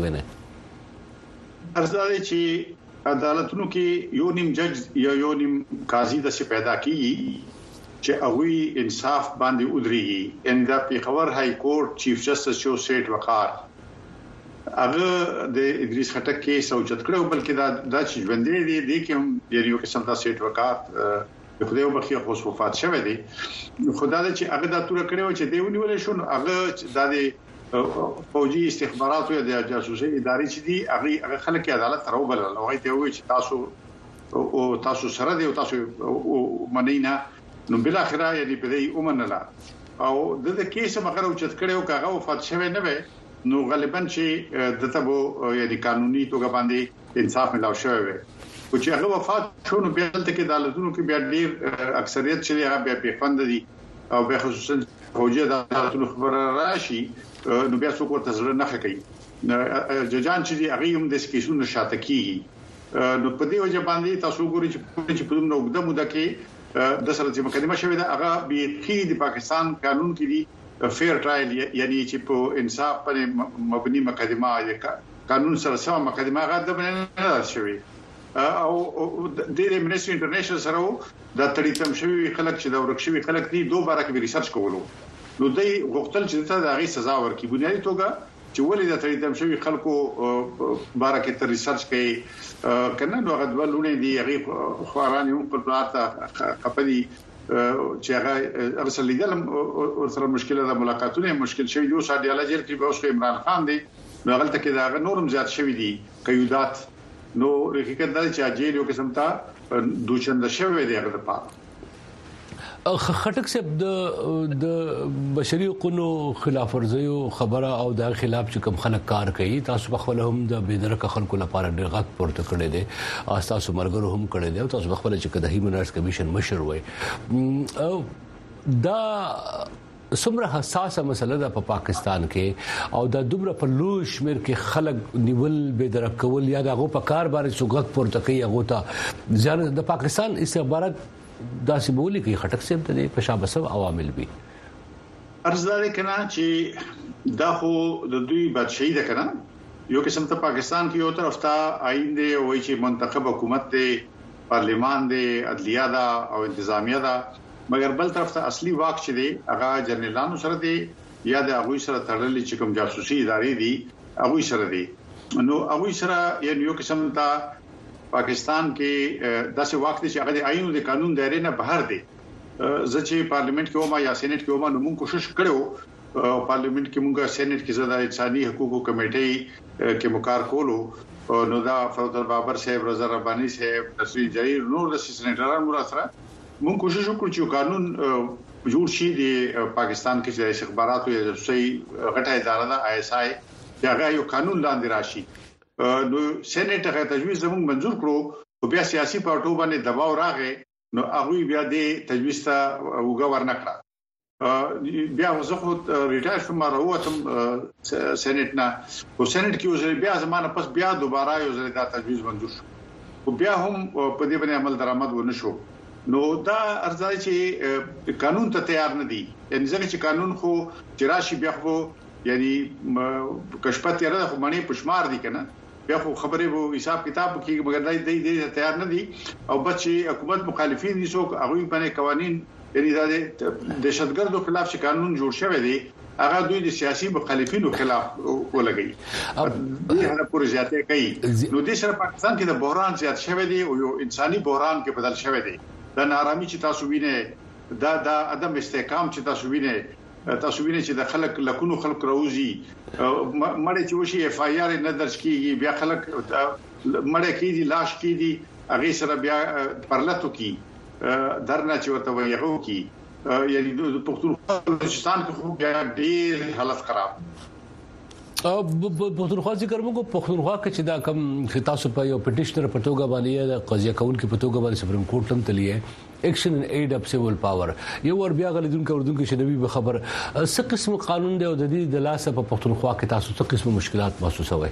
ونه ارزاده چې عدالتونو کې یو نیم جج یا یو نیم قاضي د څه پیدا کیږي چې هغه انصاف باندې ودرېږي ان دا پیښور های کورټ چیف جسټس جو سیټ وقار هغه د ادریس خټک کې سوچت کړو بلکې دا د ژوندې دي د کوم یو قسم د سیټ وکات د خدای وبخي خو وفات شوه دي خدای چې هغه د تور کړو چې دی ونیول شو هغه د فوجي استخبارات او د جاسوسي ادارې چې دي هغه خلک عدالت راوبل او هغه ته وایي چې تاسو او تاسو سره دی او تاسو منینا نو بل اخره یعنی په دې ومنله او د دې کیسه مګر او چت کړو کاغه وفات شوه نه وي نو غالبا چې د تبو یعنی قانوني توګه باندې انصاف ملاو شوی وي او چې هغه وفات شو نو بیا تل کې د عدالتونو کې بیا ډیر اکثریت چې هغه بیا په فند دي او به خصوصا فوجي د عدالتونو خبره راشي نو بیا څوک ورته ځل نه کوي ججان چې هغه هم د کیسونو شاته کیږي نو په دې وجه باندې تاسو ګورئ چې په دې نو د موده کې د سره چې مقدمه شوې ده هغه به د پاکستان قانون کې دي فیر ټرایل یعنی چې په انصاف پر مبني مقدمه یا قانون سره سم مقدمه هغه د بنه شوې او د امنیتي انټرنیشنل سره د تړیتم شوی خلک چې د ورکشوي خلک دي دوه باره کې ریسرچ کولو نو دوی غوښتل چې ته د هغه سزا ورکړي بنیادی توګه چې ولې د تړیتم شوی خلکو باره کې تر ریسرچ کوي کنه نو هغه ولونه دي هغه خواران یو په پلاټه خپدي چې هغه اصل لیدل او سره مشکله د ملاقاتونه مشکل شوی یو ساده علاج کې به اوس عمران خان دی نو هغه ته کې دا نورم زیات شوی دي قیودات نو حقیقت دا چې اجیل یو قسم ته دوچند شوی دی هغه په خټک صاحب د د بشري حقوقو خلاف ورزي خبره او د خلاف چې کوم خلک کار کوي تاسو په خپل هم د بيدرک خلکو لپاره ډېر غږ پورته کړی دی تاسو مرګرو هم کړی دی او تاسو په خپل چې د هیومن رائټس کمیشن مشر وای او دا څومره حساسه مسله ده په پاکستان کې او د دومره په لوی شمیر کې خلک نیول بيدرک کول یا دغه په کار باندې څوګت پورته کوي هغه ته ځان د پاکستان استخبارات دا سیمبولیک کې خټک سیم ته په شابه سو عوامل وي ارزاده کنا چې دا خو د دوی بادشاہي ده کنا یو قسم ته پاکستان کې یو طرف ته آئین دی او چې منتخب حکومت دی پارلیمان دی عدلیه ده او انتظامیه ده مګر بل طرف ته اصلي واک چې دی هغه جنرالانو سره دی یا د هغه سره تړلې چې کوم جاسوسي ادارې دي هغه سره دی نو هغه سره یو قسم ته پاکستان کې داسې وخت چې هغه د آئین او د قانون دایره نه بهر دي ځکه پارلیمنت کې ومه یا سېنات کې ومه نو موږ کوشش کړو پارلیمنت کې موږ سېنات کې زړه انساني حقوقو کمیټې کې مقرر کولو نو دا فروض بابر صاحب رضا ربانی صاحب نصری جریر نور د سېناترانو مرا سره موږ کوشش وکړو چې قانون جوړ شي د پاکستان کې چې استخباراتو یا صحیح غټه اداره ده آی اس آی هغه یو قانون لاندې راشي نو سېنات هغه تجویز زموږ منزور کړو او بیا سیاسي پارټو باندې دباو راغی نو هغه بیا د تجویز ته وګ ورنکړه بیا زه خو ریټایر شوم راووتم سېنات نه او سېنات کې وزیر بیا زمانه پس بیا دوباره یو ځل دا تجویز منزور شو او بیا هم په دې باندې عمل درآمد ونه شو نو دا ارزای چې قانون ته تیار نه دي یعنی ځکه چې قانون خو جراشي بیا خو یعنی کشپت یې راځي خو باندې پښمار دي کنه بیا خو خبرې وو حساب کتاب کې مګر دای دی دی تیار نه دي او بچي حکومت مخالفین دي څوک هغه باندې قوانين یعنی د دهشتګردو خلاف چې قانون جوړ شوی دی هغه دوی د سیاسي مخالفینو خلاف ولګي هغه پورې زیاته کوي نو د سره پاکستان کې د بحران زیات شوی دی او یو انساني بحران کې بدل شوی دی د نارامي چې تاسو وینئ دا د عدم استحکام چې تاسو وینئ تاسو وینئ چې د خلک لکونو خلک راوځي مړ چې وشي اف آی آر نه درج کیږي بیا خلک مړ کیږي لاش کیږي هغه سره بیا پرلطو کی درنه چې ورته وایو کی یعنی د پښتونخوا بلوچستان کې خو بیا ډیر حالت خراب او پښتونخوا ذکر موږ پښتونخوا کې چې دا کم تاسو په یو پټیشنر په توګه باندې د قضیه کون کې په توګه باندې سپریم کورټ هم تلیه ایکشن ان ایډ اپ سیول پاور یو ور بیا غلیدونکو اردوونکو شنوي به خبر څه قسم قانون دی او د دې د لاسه په پښتونخوا کې تاسو څه قسم مشکلات محسوسوي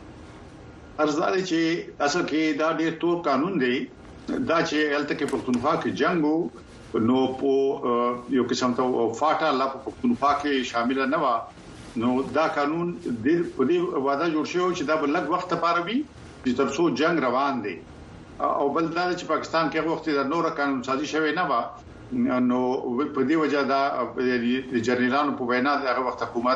ارزاده چې اصل کې دا ډېر تور قانون دی دا چې الته کې پښتونخوا کې جنگو نو په یو قسم ته فاټا لا پښتونخوا کې شامل نه و نو دا قانون د دې وعده جوړ شو چې دا بل لږ وخت لپاره وي چې تر څو جنگ روان دي او بل دا چې پاکستان کې وخت د نور قانون سازي شوی نه و نو په دې وجه دا د جنرالانو په وینا دغه وخت حکومت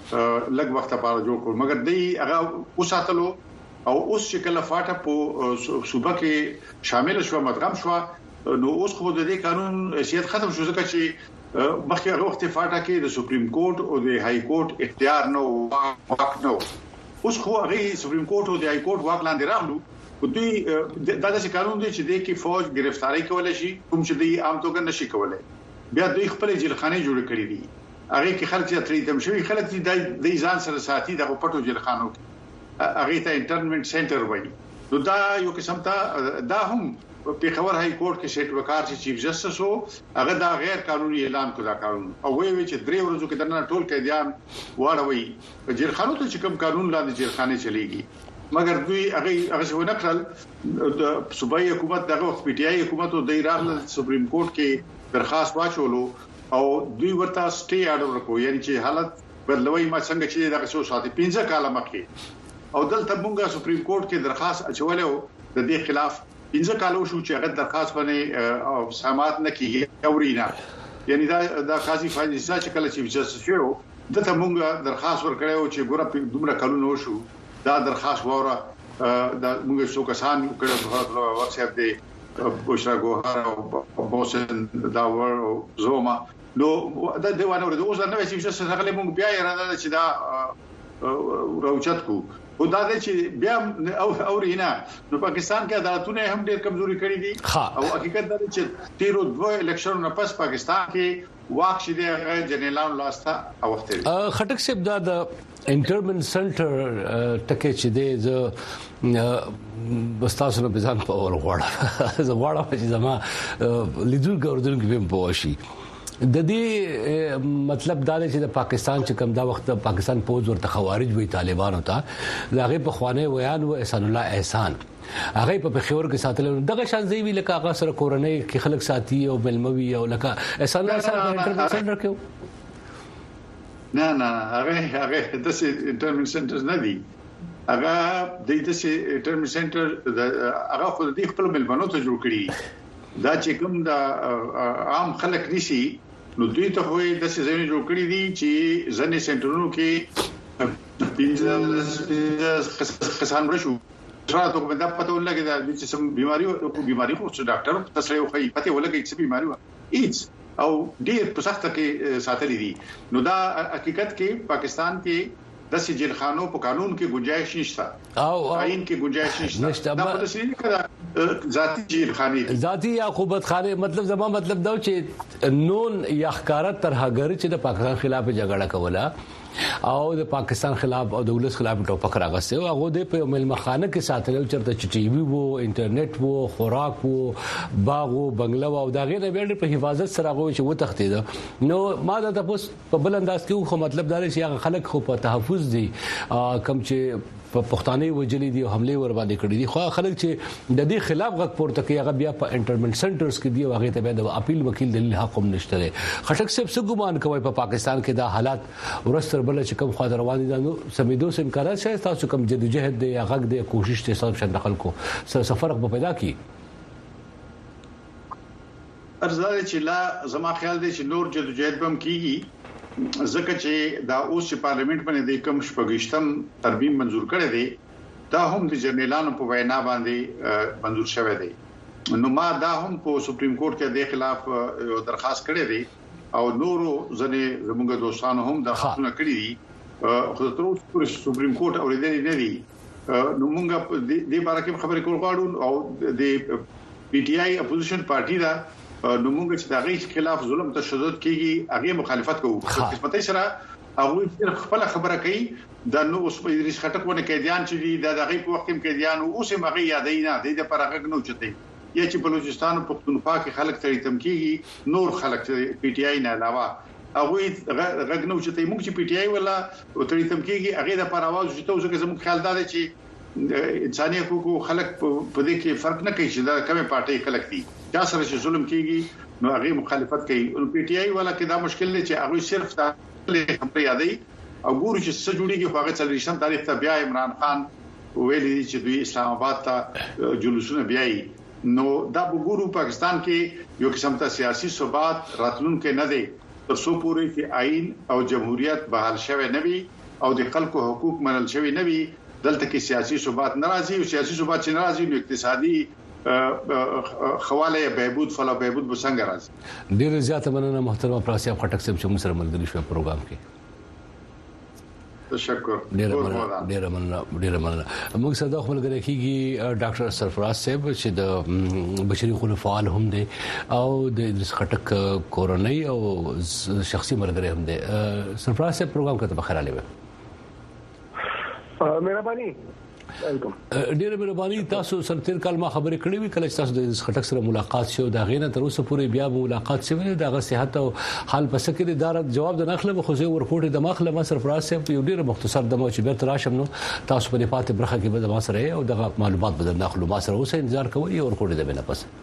لږ وخت لپاره جوړ کړ مګر دی هغه وساتلو او اوس چې کله فاټه په صوبه کې شامل شو مدغم شو نو اوس خو د دې قانون حیثیت ختم شو ځکه چې مخکې هغه وخت فاټه کې د سپریم کورټ او د های کورټ اختیار نو واک نو اوس خو هغه سپریم کورټ او د های کورټ واک لاندې راغلو دوی دا داسې قانون دی چې د کې فوج گرفتاری کولای شي کوم چې دی عام توګه نشي کولای بیا دوی خپل جیلخانه جوړ کړې دي هغه کې خلک چې ترې تم شوی خلک چې د ځان سره ساتي د پټو جیلخانو هغه ته انټرنمنت سنټر وایي نو دا یو قسم ته دا هم په خبر های کورټ کې سیټ وکړ چې چیف جسټس وو هغه دا غیر قانوني اعلان کړ دا قانون او وی وی چې درې ورځې کې دنه ټول قیدیان واړوي جیلخانو ته چې کوم قانون لاندې جیلخانه چلیږي مګر دوی هغه هغه څه ونه کړل د صوبایي حکومت دغه وخت پی ټی آی حکومت او د ایران سپریم کورټ کې درخواست واچولو او دوی ورته سټي آرډر ورکو یعنی چې حالت بدلوي ما څنګه چې دغه څو ساعت پنځه کاله مخکې او دلته موږ سپریم کورټ کې درخواست اچولو د دې خلاف پنځه کالو شو چې هغه درخواست باندې او سمات نه کیږي اورینا یعنی دا د قاضي فایزه چې کله چې جسټس شو دته موږ درخواست ورکړیو چې ګوره دومره کلونه شو دا درخواست وره دا موږ څو کسان کړو په واتس اپ دی بشرا ګوهر او بوسن دا ور زوما نو دا دیوانه ورته اوس نه وسی چې څنګه له موږ بیا اراده چې دا راوچت کو او دا چې بیا او اورینا نو پاکستان کې عدالتونه هم ډېر کمزوري کړې دي او حقیقت دا چې تیرو دوه الیکشن نه پس پاکستان کې واک شیدې جنرالان لاسته اوخته خټک صاحب دا د انټرمنټ سنټر ټکه چې دی ز بستاسو نه بزان په اور غواړه زه غواړم چې زما لیدل ګوردن کې په وشي د دې مطلب دا دی چې د پاکستان چې کوم دا وخت پاکستان پوز ورته خوارج وي طالبان وتا دغه په خوانه ویان و احسان الله احسان هغه په خور کې ساتل دغه شان زیوی لکه هغه سره کورنۍ کې خلک ساتي او ملموي او لکه احسان الله احسان انټرنیټ سنټر کې نه نه هغه هغه د انټرنیټ سنټر نه دی هغه د دې انټرنیټ سنټر هغه خو د خپل ملمنو ته جوړ کړی دا چې کوم دا عام خلک نشي نو دوی ته وې د څه ځای جوړ کړی دي چې ځنې سنټرونو کې پینځه کسان ورشو تر څو کوم دا پته ولګي دا چې سم بيماري او بيماري خو ډاکټر تصریح کوي پته ولګي چې بيماري ایټس او ډېر په سخت کې ساتلې دي نو دا حقیقت کې پاکستان کې د سجل خانو په قانون کې گنجائش نشته او آئین کې گنجائش نشته دا په دې کې ذاتی جیل خاني ذاتی یا قوت خانه مطلب زما مطلب دا چې نون یا حکارت ترهګر چې د پاکستان خلاف جګړه کوله او د پاکستان خلاف او د ولس خلاف ټوپک راغسته او هغه د په ملمخانه کې ساتلو چرته چې ټي وي وو انټرنیټ وو خوراک وو باغ وو بنگلا وو دا غیر به په حفاظت سره هغه چې و تختید نو ما دا تاسو په بل انداز کې خو مطلب دا چې هغه خلک خو په تحفظ دي کم چې په پښتانه وجلي دي او حمله ور باندې کړې دي خو خلک چې د دې خلاف غږ پورته کوي هغه بیا په انټرمنټ سنټرز کې دی او هغه ته به د اپیل وکیل دلیل حق هم نشته خټک صاحب څه ګمان کوي په پاکستان کې دا حالات ورستر بل چې کوم خاطر روان دي نو سمیدو سم امکانات شته تاسو کوم جدوجہد دی یا غږ دی کوشش ته سب شند خلکو سره فرق به پیدا کی ارزاده چې لا زما خیال دی چې نور جدوجہد بم کیږي ځکه چې دا اوس چې پارلیمنت باندې د کم شپږشتم ترمیم منزور کړی دی دا هم د جنرالانو په وینا باندې منزور شوی دی نو ما دا هم په سپریم کورټ کې د خلاف یو درخواست کړی دی او نورو ځنې زموږ دوستانو هم دا خاطرونه کړی دي خو تر اوسه پورې سپریم کورټ اوریدلی نه دی نو موږ د باره کې خبرې کول غواړو او د پی ټی آی اپوزیشن پارټي دا نو موږ چې دا غي خلاف ظلم تشدد کیږي هغه مخالفت کوو قسمت سره هغه خپل خبره کوي دا نو اوس په ادریس خټک ونه قیدیان چې دا دغه په وخت کې قیدیان او اوس مغه یادای نه د پرغه نو چته یا چې بلوچستان او پښتونخوا کې خلک ترې تم کیږي نور خلک پی ټی آی نه علاوه هغه غږ نو چته موږ چې پی ټی آی ولا ترې تم کیږي هغه د پر आवाज چې توګه زموږ خیال دا چې انساني حقوقو خلک په دې کې فرق نه کوي چې دا کومه پارټي خلک دي دا سره چې ظلم کیږي نو هغه مخالفت کوي او پی ټی آی ولا کې دا مشکل دی چې هغه صرف دا هم یادي او ګورو چې څه جوړیږي خو هغه څلریشم تاریخ ته بیا عمران خان ویلي چې دوی اسلام آباد ته جلوسونه بیاي نو دا وګورو پاکستان کې یو قسم ته سیاسي ثبات راتلونکو نه دی تر څو پورې چې آئین او جمهوریت بحال شوه نه وي او د خلکو حقوق منل شوی نه وي دلته کې سیاسي ثبات ناراضي او سیاسي ثبات چې ناراضي نو اقتصادي خواله بهبود فلا بهبود بسنګ راځي. ډیر زیاته مننه محترم پراسیاب خټک صاحب چې موږ سره ملګری شو پروګرام کې. تشکر. ډیر مننه ډیر مننه ډیر مننه. موږ سره د خپل غره کېږي ډاکټر سرفراز صاحب چې د بشري حقوقو فعال هم دي او د ادریس خټک کورنۍ او شخصي ملګری هم دي. سرفراز صاحب پروګرام کې بخیر علي. مهرباني. ډېر مهرباني. تاسو سره تیر کال ما خبرې کړې وي کله چې تاسو د خټک سره ملاقات شو دا غینه تر اوسه پورې بیا ملاقات شوی دا صحت او حال پس کې د اداره جواب د نخله خو زه ورپورټ د مخله ما سرفراز صاحب یو ډېر مختصر د مو چې بیرته راشم نو تاسو په پاتې برخه کې به ما سره او د معلومات بدل نخلو ما سره اوسه انتظار کوي او ورپورټ د بنه پس.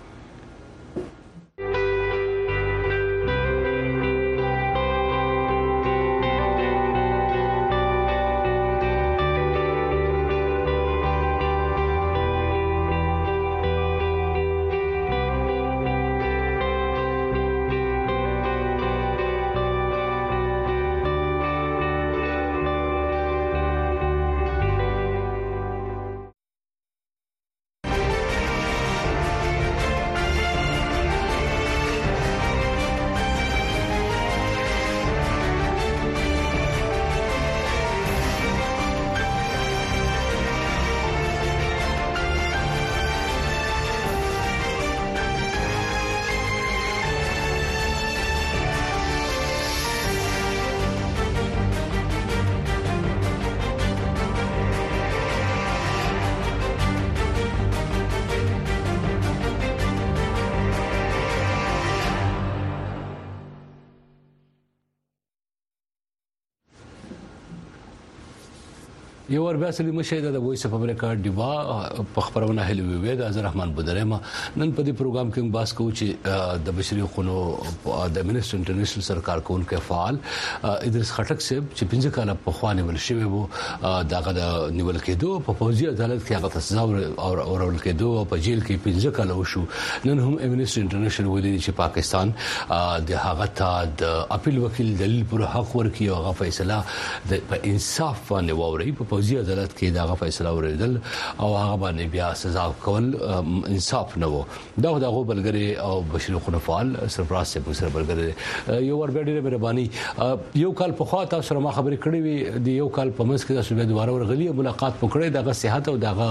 یو ور بیا سلی مشه د وایس اف امریکا دیوا په خبرونه هلي وی د عبدالرحمن بودرما نن په دې پروګرام کې باس کو چې د بشري حقوقو د منسټر انټرنیشنل سرکار کونکو فعال ادریس خټک صاحب چې پنځه کاله په خوانې ول شوی وو دغه د نیول کېدو په پوزي عدالت کې هغه سزا او اورول کېدو په جیل کې پنځه کاله وشو. نن هم منسټر انټرنیشنل ویلي چې پاکستان د هغه ته د اپیل وکیل دلیل پر حق ورکړي او هغه فیصله د انصاف باندې ووري په پوزي عدالت کې دا فیصله اوریدل او هغه باندې بیا سزا کول انصاف نه وو. دا دغه بلګری او بشري حقوقو فعال سرفراز صاحب سره بلګری یو ور ډېره مهرباني. یو کال په خوا تاسو سره ما خبرې کړې وي د یو کال په منځ کې تاسو به دوباره ورغلي ملاقات وکړئ دغه صحت او دغه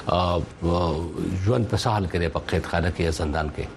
ژوند په سهال کې په قید خانه کې زندان کې.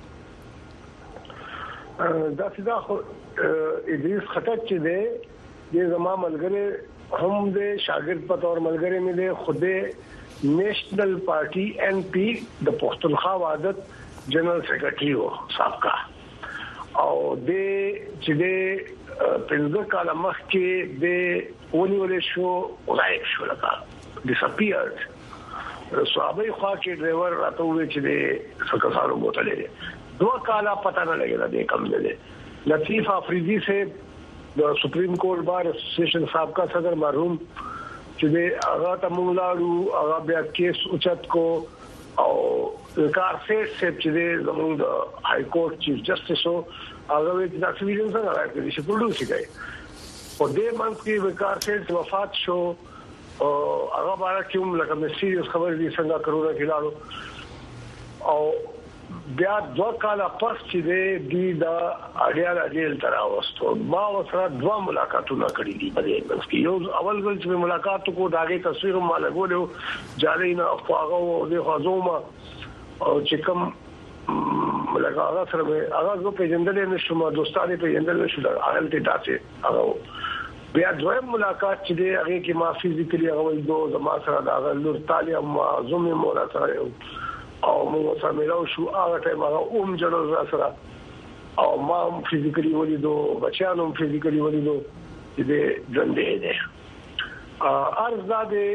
دا سیدا ادریس خټک چې دی د زما ملګری هم د شاګرد په تور ملګری مې د خوده نېشنل پارټي ان پی د پښتونخوا وحدت جنرال سیکریټري و سابقا او د چې د پنځه کال مخکې د ونیول شو غایب شو لکه ډیسپیئرډ. صحابه خوا کې ډرایور راته وې چې د سکسارو بوتلې دوه کاله پتا نه لګیدا د کم نه. لطیف افریدی سے د سپریم کورټ بار اسوسییشن سابقا صدر مرحوم چې د هغه تمولاړو هغه بیا کیس اوچت کو او کارسیس چې زموږ د های کورټ چیف جسټس او هغه د اکټیویزم سره راځي چې پروډوس کوي. په دې منځ کې وکارسیس وفات شو او هغه باندې کوم لکه مسیریس خبر دي څنګه کرونا کې لاړو او بیا دوه کاله پس چې دی دا اړیاله جیل تر اوستو ما سره دوه ملاقاتونه کړې دي په دې منځ کې. یو اول ځل چې ملاقات کو داګه تصویر ما لګولو جالینه افواغه او د خزومه او چې کوم ملاقات سره هغه زه په جندلې نشم دوستانه په جندل نشم اغل ته داسې هغه بیا دوه ملاقات چې دی هغه کې ما فزیکلی هغه دوه زما سره دا غلور تعلیم معظم مولا سره او موږ سره ملاو شو هغه ټیم هغه اوم جنرال سره او ما فزیکلی ولیدو بچانو فزیکلی ولیدو چې د ژوندې ده. ارز دا ده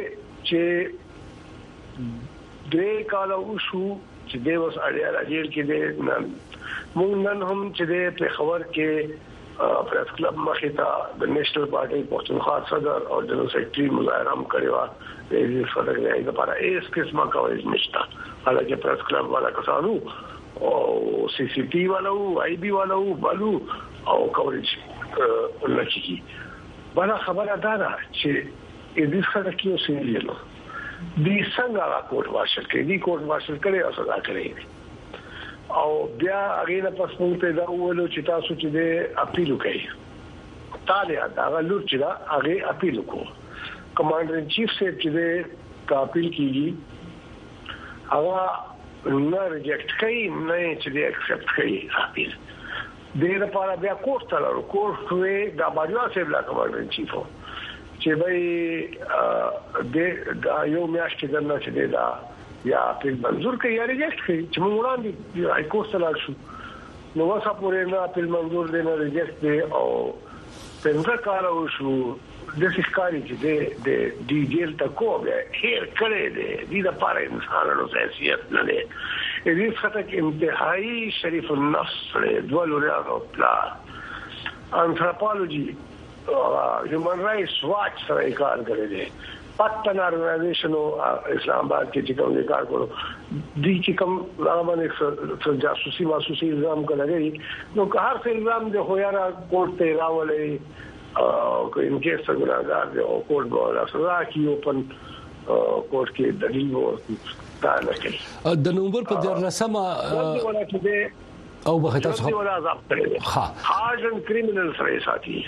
چې درې کال وشو چې د اوس اړیا راځي کې د موږ نن هم چې د خبر کې پریس کلب مخې ته د نېشنل پارټي پښتونخوا صدر او جنرال سیکریټري مظاهره هم کړی و. د صدر نه لپاره هیڅ قسمه کوي نشته حالانکه پریس کلب والا کسانو او سی سی ټي والو آی بي والو بالو او کوریج لکه بل خبره ده ده چې دې څخه کیو سیریلو دې څنګه کوټ مارشل کې دې کوټ مارشل کړي او سزا کړي او بیا هغه نه پس موږ ته دا وویلو چې تاسو چې دې اپیل وکړئ تاله دا غلور چې دا هغه اپیل وکړو کمانډر ان چیف صاحب چې دې کا اپیل کیږي هغه نه ریجیکټ کوي نه چې دې اکسپټ کوي اپیل دې لپاره بیا کوټ ته لاړو کوټ کې دا باجوا صاحب لا کمانډر ان چیف چې به د دا یو میاشت کې دنه چې دا یا اپیل منظور کوي یا ریجیکټ کوي چې موږ وړاندې هاي کورټ ته لاړ شو نو واسه پورې نه اپیل منظور دی نه ریجیکټ دی او څنګه کار وشو د ښکاری چې د ډي جیل ته کوه هیر کړي دی د لپاره انسانانو حیثیت نه دی دې څخه انتهایی شریف النفس دولو ریاض پلا انثروپولوژي هیومن رائټس واچ سره کار کوي دي پټن ارګنایزیشن اسلام آباد کې چې کوم کار کولو دي چې کوم راغله څه جاسوسي واسوسي الزام کوي نو که هر څه الزام د هویارا کوټ ته راولې او که ان کې څه ګناګار دی او کوټ بولا سزا کیو پن کوټ کې دلیل ورته دا نه کوي د نومبر په دیارلسمه او به تاسو ها هارډ کریمینل سره ساتي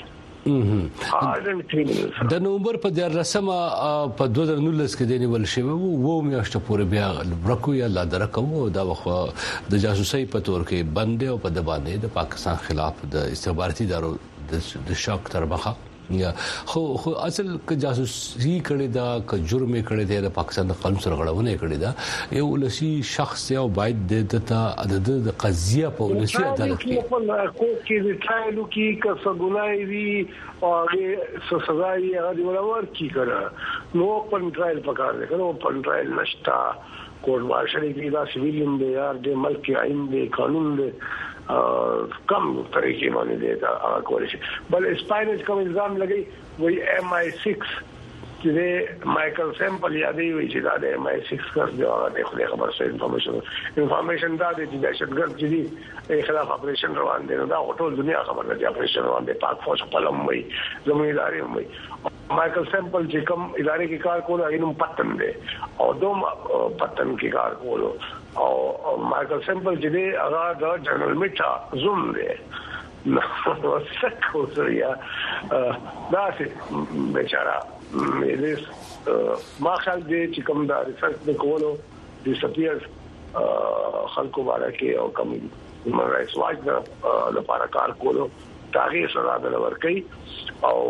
د نومبر په دیارلسمه په دوه زره نولس کې د نیول شوی وو میاشتې پورې بیا ورکو یا لا درکو دا وخت د جاسوسي په تور کې بند او په د باندې د پاکستان خلاف د استخباراتي ادارو د شاک تر مخه یا خو خو اصل ک جاسوسي کړي دا ک جرم کړي دی د پاکستان د قانون سره غړونه کړي دا یو لسی شخص یو باید د د د قضیه په ولسی عدالت کې په کوټ کې د ټرایلو کې ک سګونای وی او هغه سزا یې هغه ولور کی کړه نو په ټرایل پکار دی نو په ټرایل نشتا کوټ مارشل کې دا سیویلین دی یار د ملک آئین دی قانون دی کم طریقې باندې دی دا هغه کول شي بل اسپاینج کوم الزام لګي وای ایم آی سکس چې مایکل سیمپل یادې وی چې دا د ایم آی سکس کس دی هغه د خپل خبر سره انفارمیشن انفارمیشن دا د دهشتګرد چې دی خلاف اپریشن روان دي دا ټول دنیا خبر نه دی اپریشن روان دي پاک فوج په لم وي زموږ ادارې وي مایکل سیمپل چې کوم ادارې کې کار کوله اینم پتن دی او دوم پتن کې کار کوله او مایکل سیمپل چې دی هغه د جنرال میټا زوم دی نو څه کوي دا چې بیچاره مې ما خل دې چې کوم دا ریسرچ د کولو د سپیرز خلکو باندې او کوم هیومن رائټس واچ د لپاره کار کولو تاریخ سره د ورکې او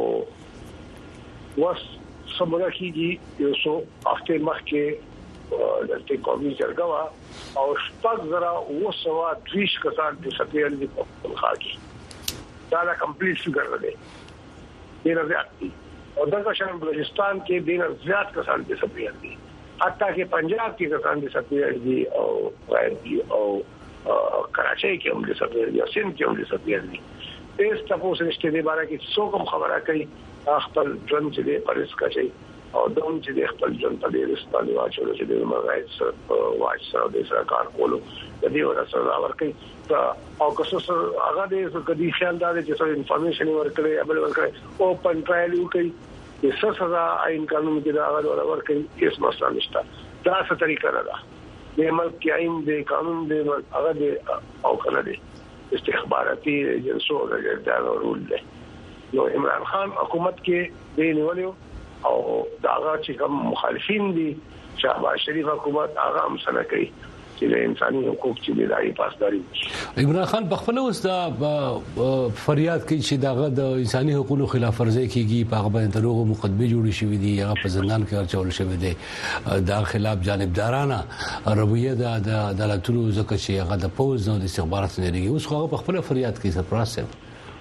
وس سمره کیږي یو څو هفته مخکې د قومي جرګه او شپږ زره وسو دریش کسان د سپیرز په خاطر دا لا کمپلیټ فګر دی ډیر زیات دي او دغه شان بلوچستان کې ډیر زیات کسان د سپیرز دي حتی کې پنجاب کې کسان د سپیرز دي او راځي او کراچۍ کې هم د سپیرز دي او سند کې هم د سپیرز دي اس تاسو نشته د باره کې څو کوم خبره کوي خپل ژوند چې د پاریس کچي او دوم چې د خپل ژوند په ډیر ستالي واچو چې د مغایت واچ سره د سرکار کولو د دې ور سره ورکړي او که څه هغه د کدي خیال دار چې څو انفارمیشن ورکړي ابل ورکړي او پن ټرایل وکړي چې څه سزا عین قانون کې دا هغه ورکړي هیڅ مسله نشته دا څه طریقه نه ده د ملک عین د قانون د هغه او کله دي استخباراتي جنسو دا رول دی نو عمران خان حکومت کې دی نیولیو او داغه چې کوم مخالفین دي شهباز شریف حکومت هغه هم سره کوي چې د انساني حقوق چې د دای پاسداري عمران خان په خپل اوس دا فریاد کوي چې داغه د انساني حقوقو خلاف ورزي کیږي په هغه باندې دروغ مقدمه جوړې شوې دي هغه په زندان کې ورچول شوی دی دا خلاف جانبدارانه رویه د عدالتونو ځکه چې هغه د پوز نو د استخباراتو نه لري اوس هغه په خپل فریاد کوي سرپرست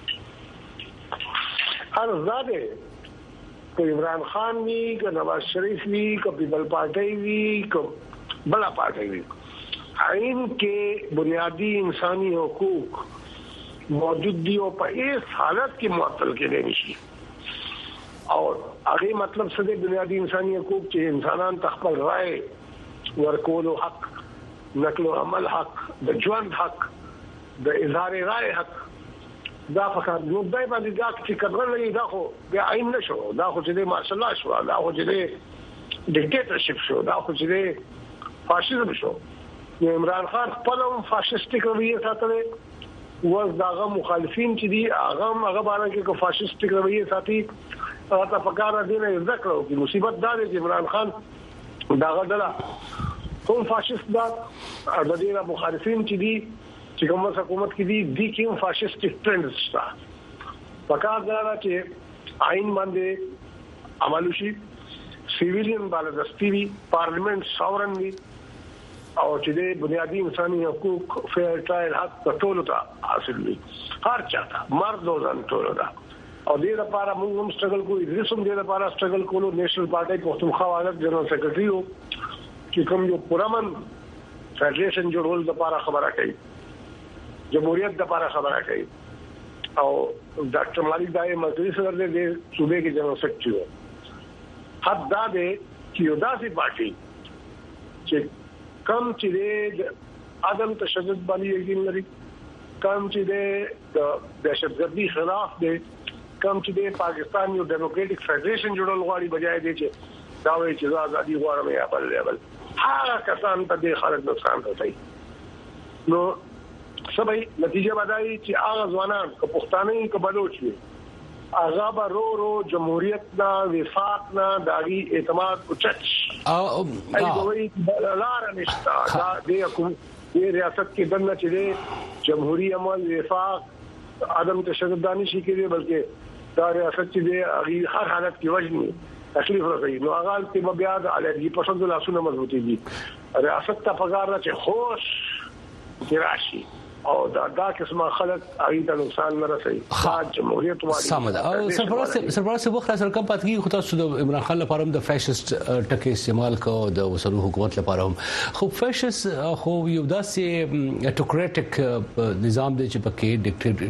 ارزاده کو عمران خان وی کو نواز شریف وی کو پیپل پارٹی وی کو بلا پارٹی وی آئین کے بنیادی انسانی حقوق موجود دی او په اس حالت کې معطل کېدې نشي او هغه مطلب څه دی بنیادی انسانی حقوق چې انسانان خپل رائے ورکولو حق نقل و عمل حق د ژوند حق د اظهار رائے حق دا فقط نو دای باندې دا چې کډر لګي دا خو بیا عین نشو دا خو چې ماشاء الله شو دا خو چې ډیکټیټرشپ شو دا خو چې فاشیزم شو عمران خان خپل فاشیستیک رویه ساتله و داغه مخالفین چې دي هغه هغه باندې کې فاشیستیک رویه ساتي هغه فقره دی نه ذکر او مصیبت دا دی چې عمران خان داغه دلا کوم فاشیست دا د دې مخالفین چې دي چې کوم حکومت کې دي د کوم فاشیستیک ټرندز شته فقط دا چې آئین باندې عمل شي سیویلین بالادستی وی پارلیمنت ساورن وی او چې د بنیادی انساني حقوق فیر ټرایل حق په ټولو ته حاصل وي هر چاته مرد او ځان ټولو ته او دې لپاره موږ هم سټرګل کوو د رسوم دې لپاره سټرګل کوو نېشنل پارټي پښتونخوا حالت جنرال سیکریټري وو چې کوم یو پرامن فدریشن جوړول لپاره خبره کوي جمهوریت لپاره خبره کوي او ډاکټر مالک دای مزدوري سره د صوبې کې جنرال سیکریټري وو حد دا دی چې یو داسې پارټي چې کم چې د عدم تشدد باندې یقین لري کم چې د دهشتګردي خلاف دی کم چې د پاکستان یو ډیموکراټک فدریشن جوړول غواړي بجای دی چې دا وایي چې آزادي غواړم یا بل لیول هغه کسان ته د خلک نقصان رسوي نو سبای نتیجه بدایي چې هغه ځوانان که پښتانه که بلوچ وي هغه به رو رو جمهوریت نه وفاق نه داغي اعتماد اوچت او دوی لار نشتا دا د کوم د ریاست کې دنه چې جمهوریت عمل وفاق عدم تشدد دانی شي کېږي بلکې دا ریاست چې د هر حالت کې وجني تکلیف راځي نو هغه چې بیا د علیه پسند لاسونه مضبوطي دي ریاست ته پګار نه چې خوش راشي او دا دا قسمه خلک اړیته نقصان نه رسي خاص جمهوریت والی سمد او سرپرست سرپرست وخت سره کوم پاتګي خو تاسو د عمران خان لپاره د فاشیست ټکی استعمال کو د وسلو حکومت لپاره هم خو فاشیست خو یو داسې ټوکریټک نظام دی چې پکې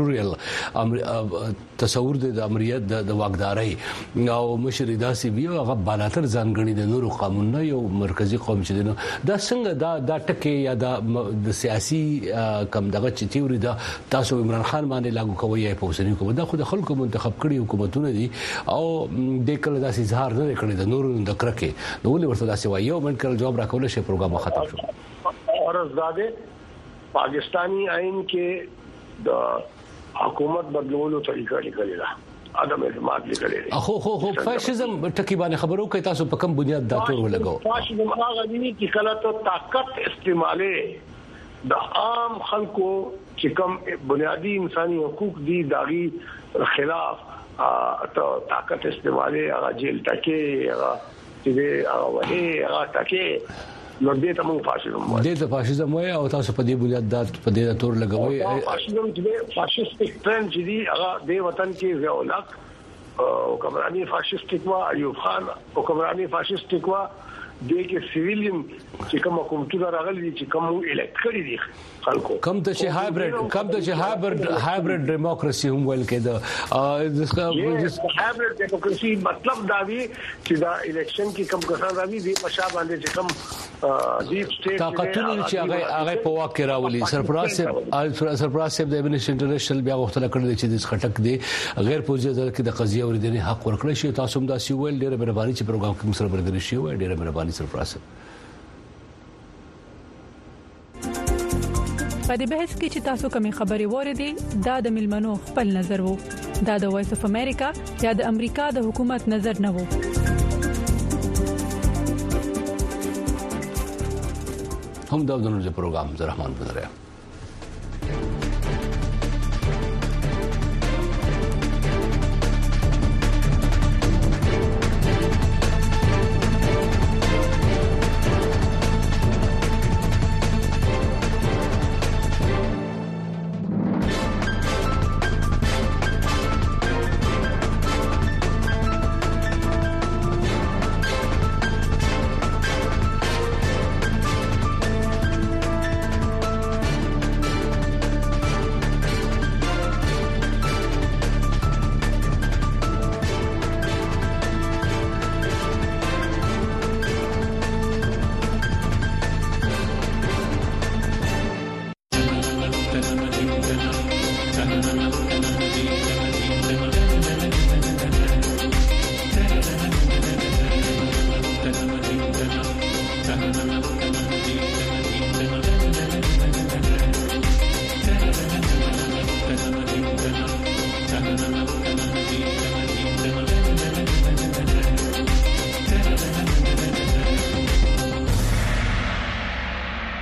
ډیکټیټوریال تصور د امریت د واګداري او مشر داسې وی هغه بالاتر ځانګړي د نورو قانونونو یو مرکزی قوم چې دا څنګه دا د ټکی یا د سیاسي کم دغه چې تیوري دا تاسو عمران خان باندې لاګو کوي یا په وسنی کوم دا خو د خلکو منتخب کړي حکومتونه دي او د کله داسې اظهار نه کړي د نورو د کرکه نو ولې ورته داسې وایي یو من کله جواب راکول شي پروګرام ختم شو اور زاده پاکستانی آئین کې د حکومت بدلولو طریقه لیکل ده عدم اعتماد لیکل دي خو خو خو فاشیزم ټکی باندې خبرو کوي تاسو په کوم بنیاد دا تور ولګو فاشیزم هغه دي چې کله ته طاقت استعماله د عام خلکو چې کوم بنیادی انساني حقوق دي داغي خلاف ته طاقت استعماله هغه جیل ټکي هغه چې هغه ولې هغه ټکي نو دې ته موږ فاشیزم وایو دې ته فاشیزم وایي او تاسو په دې بنیاد دا په دې تور لګوي فاشیزم چې فاشیستیک ټرند چې دی هغه د وطن کې زولک او کمرانی فاشیستیک وا ایوب خان او کمرانی فاشیستیک وا د کې سیویلین چې کوم حکومتونه راغلي چې کوم الکټ کړی دي خلکو کوم ته چې هایبرید کوم ته چې هایبرید هایبرید ډیموکراسي هم ویل کېده د هایبرید ډیموکراسي مطلب دا دی چې دا الیکشن کې کوم کسان راځي د پښا باندې چې کوم ډیپ سټیټ طاقتونه چې هغه هغه په واقع راولي سرپرست سرپرست د امنیتي انټرنیشنل بیا غوښتنه کړې چې د خټک دی غیر پوزي ځل کې د قضیه اوریدنې حق ورکړل شي تاسو هم دا سی ویل ډیره مهرباني چې پروګرام کې سره برګری شي وای ډیره مهرباني سرپرست په دې بحث کې چې تاسو کومې خبرې وریدي دا د ملمنو خپل نظر وو دا د وایس اف امریکا یا د امریکا د حکومت نظر نه وو هم دا د نړۍ پروګرام زه رحمان بدر یم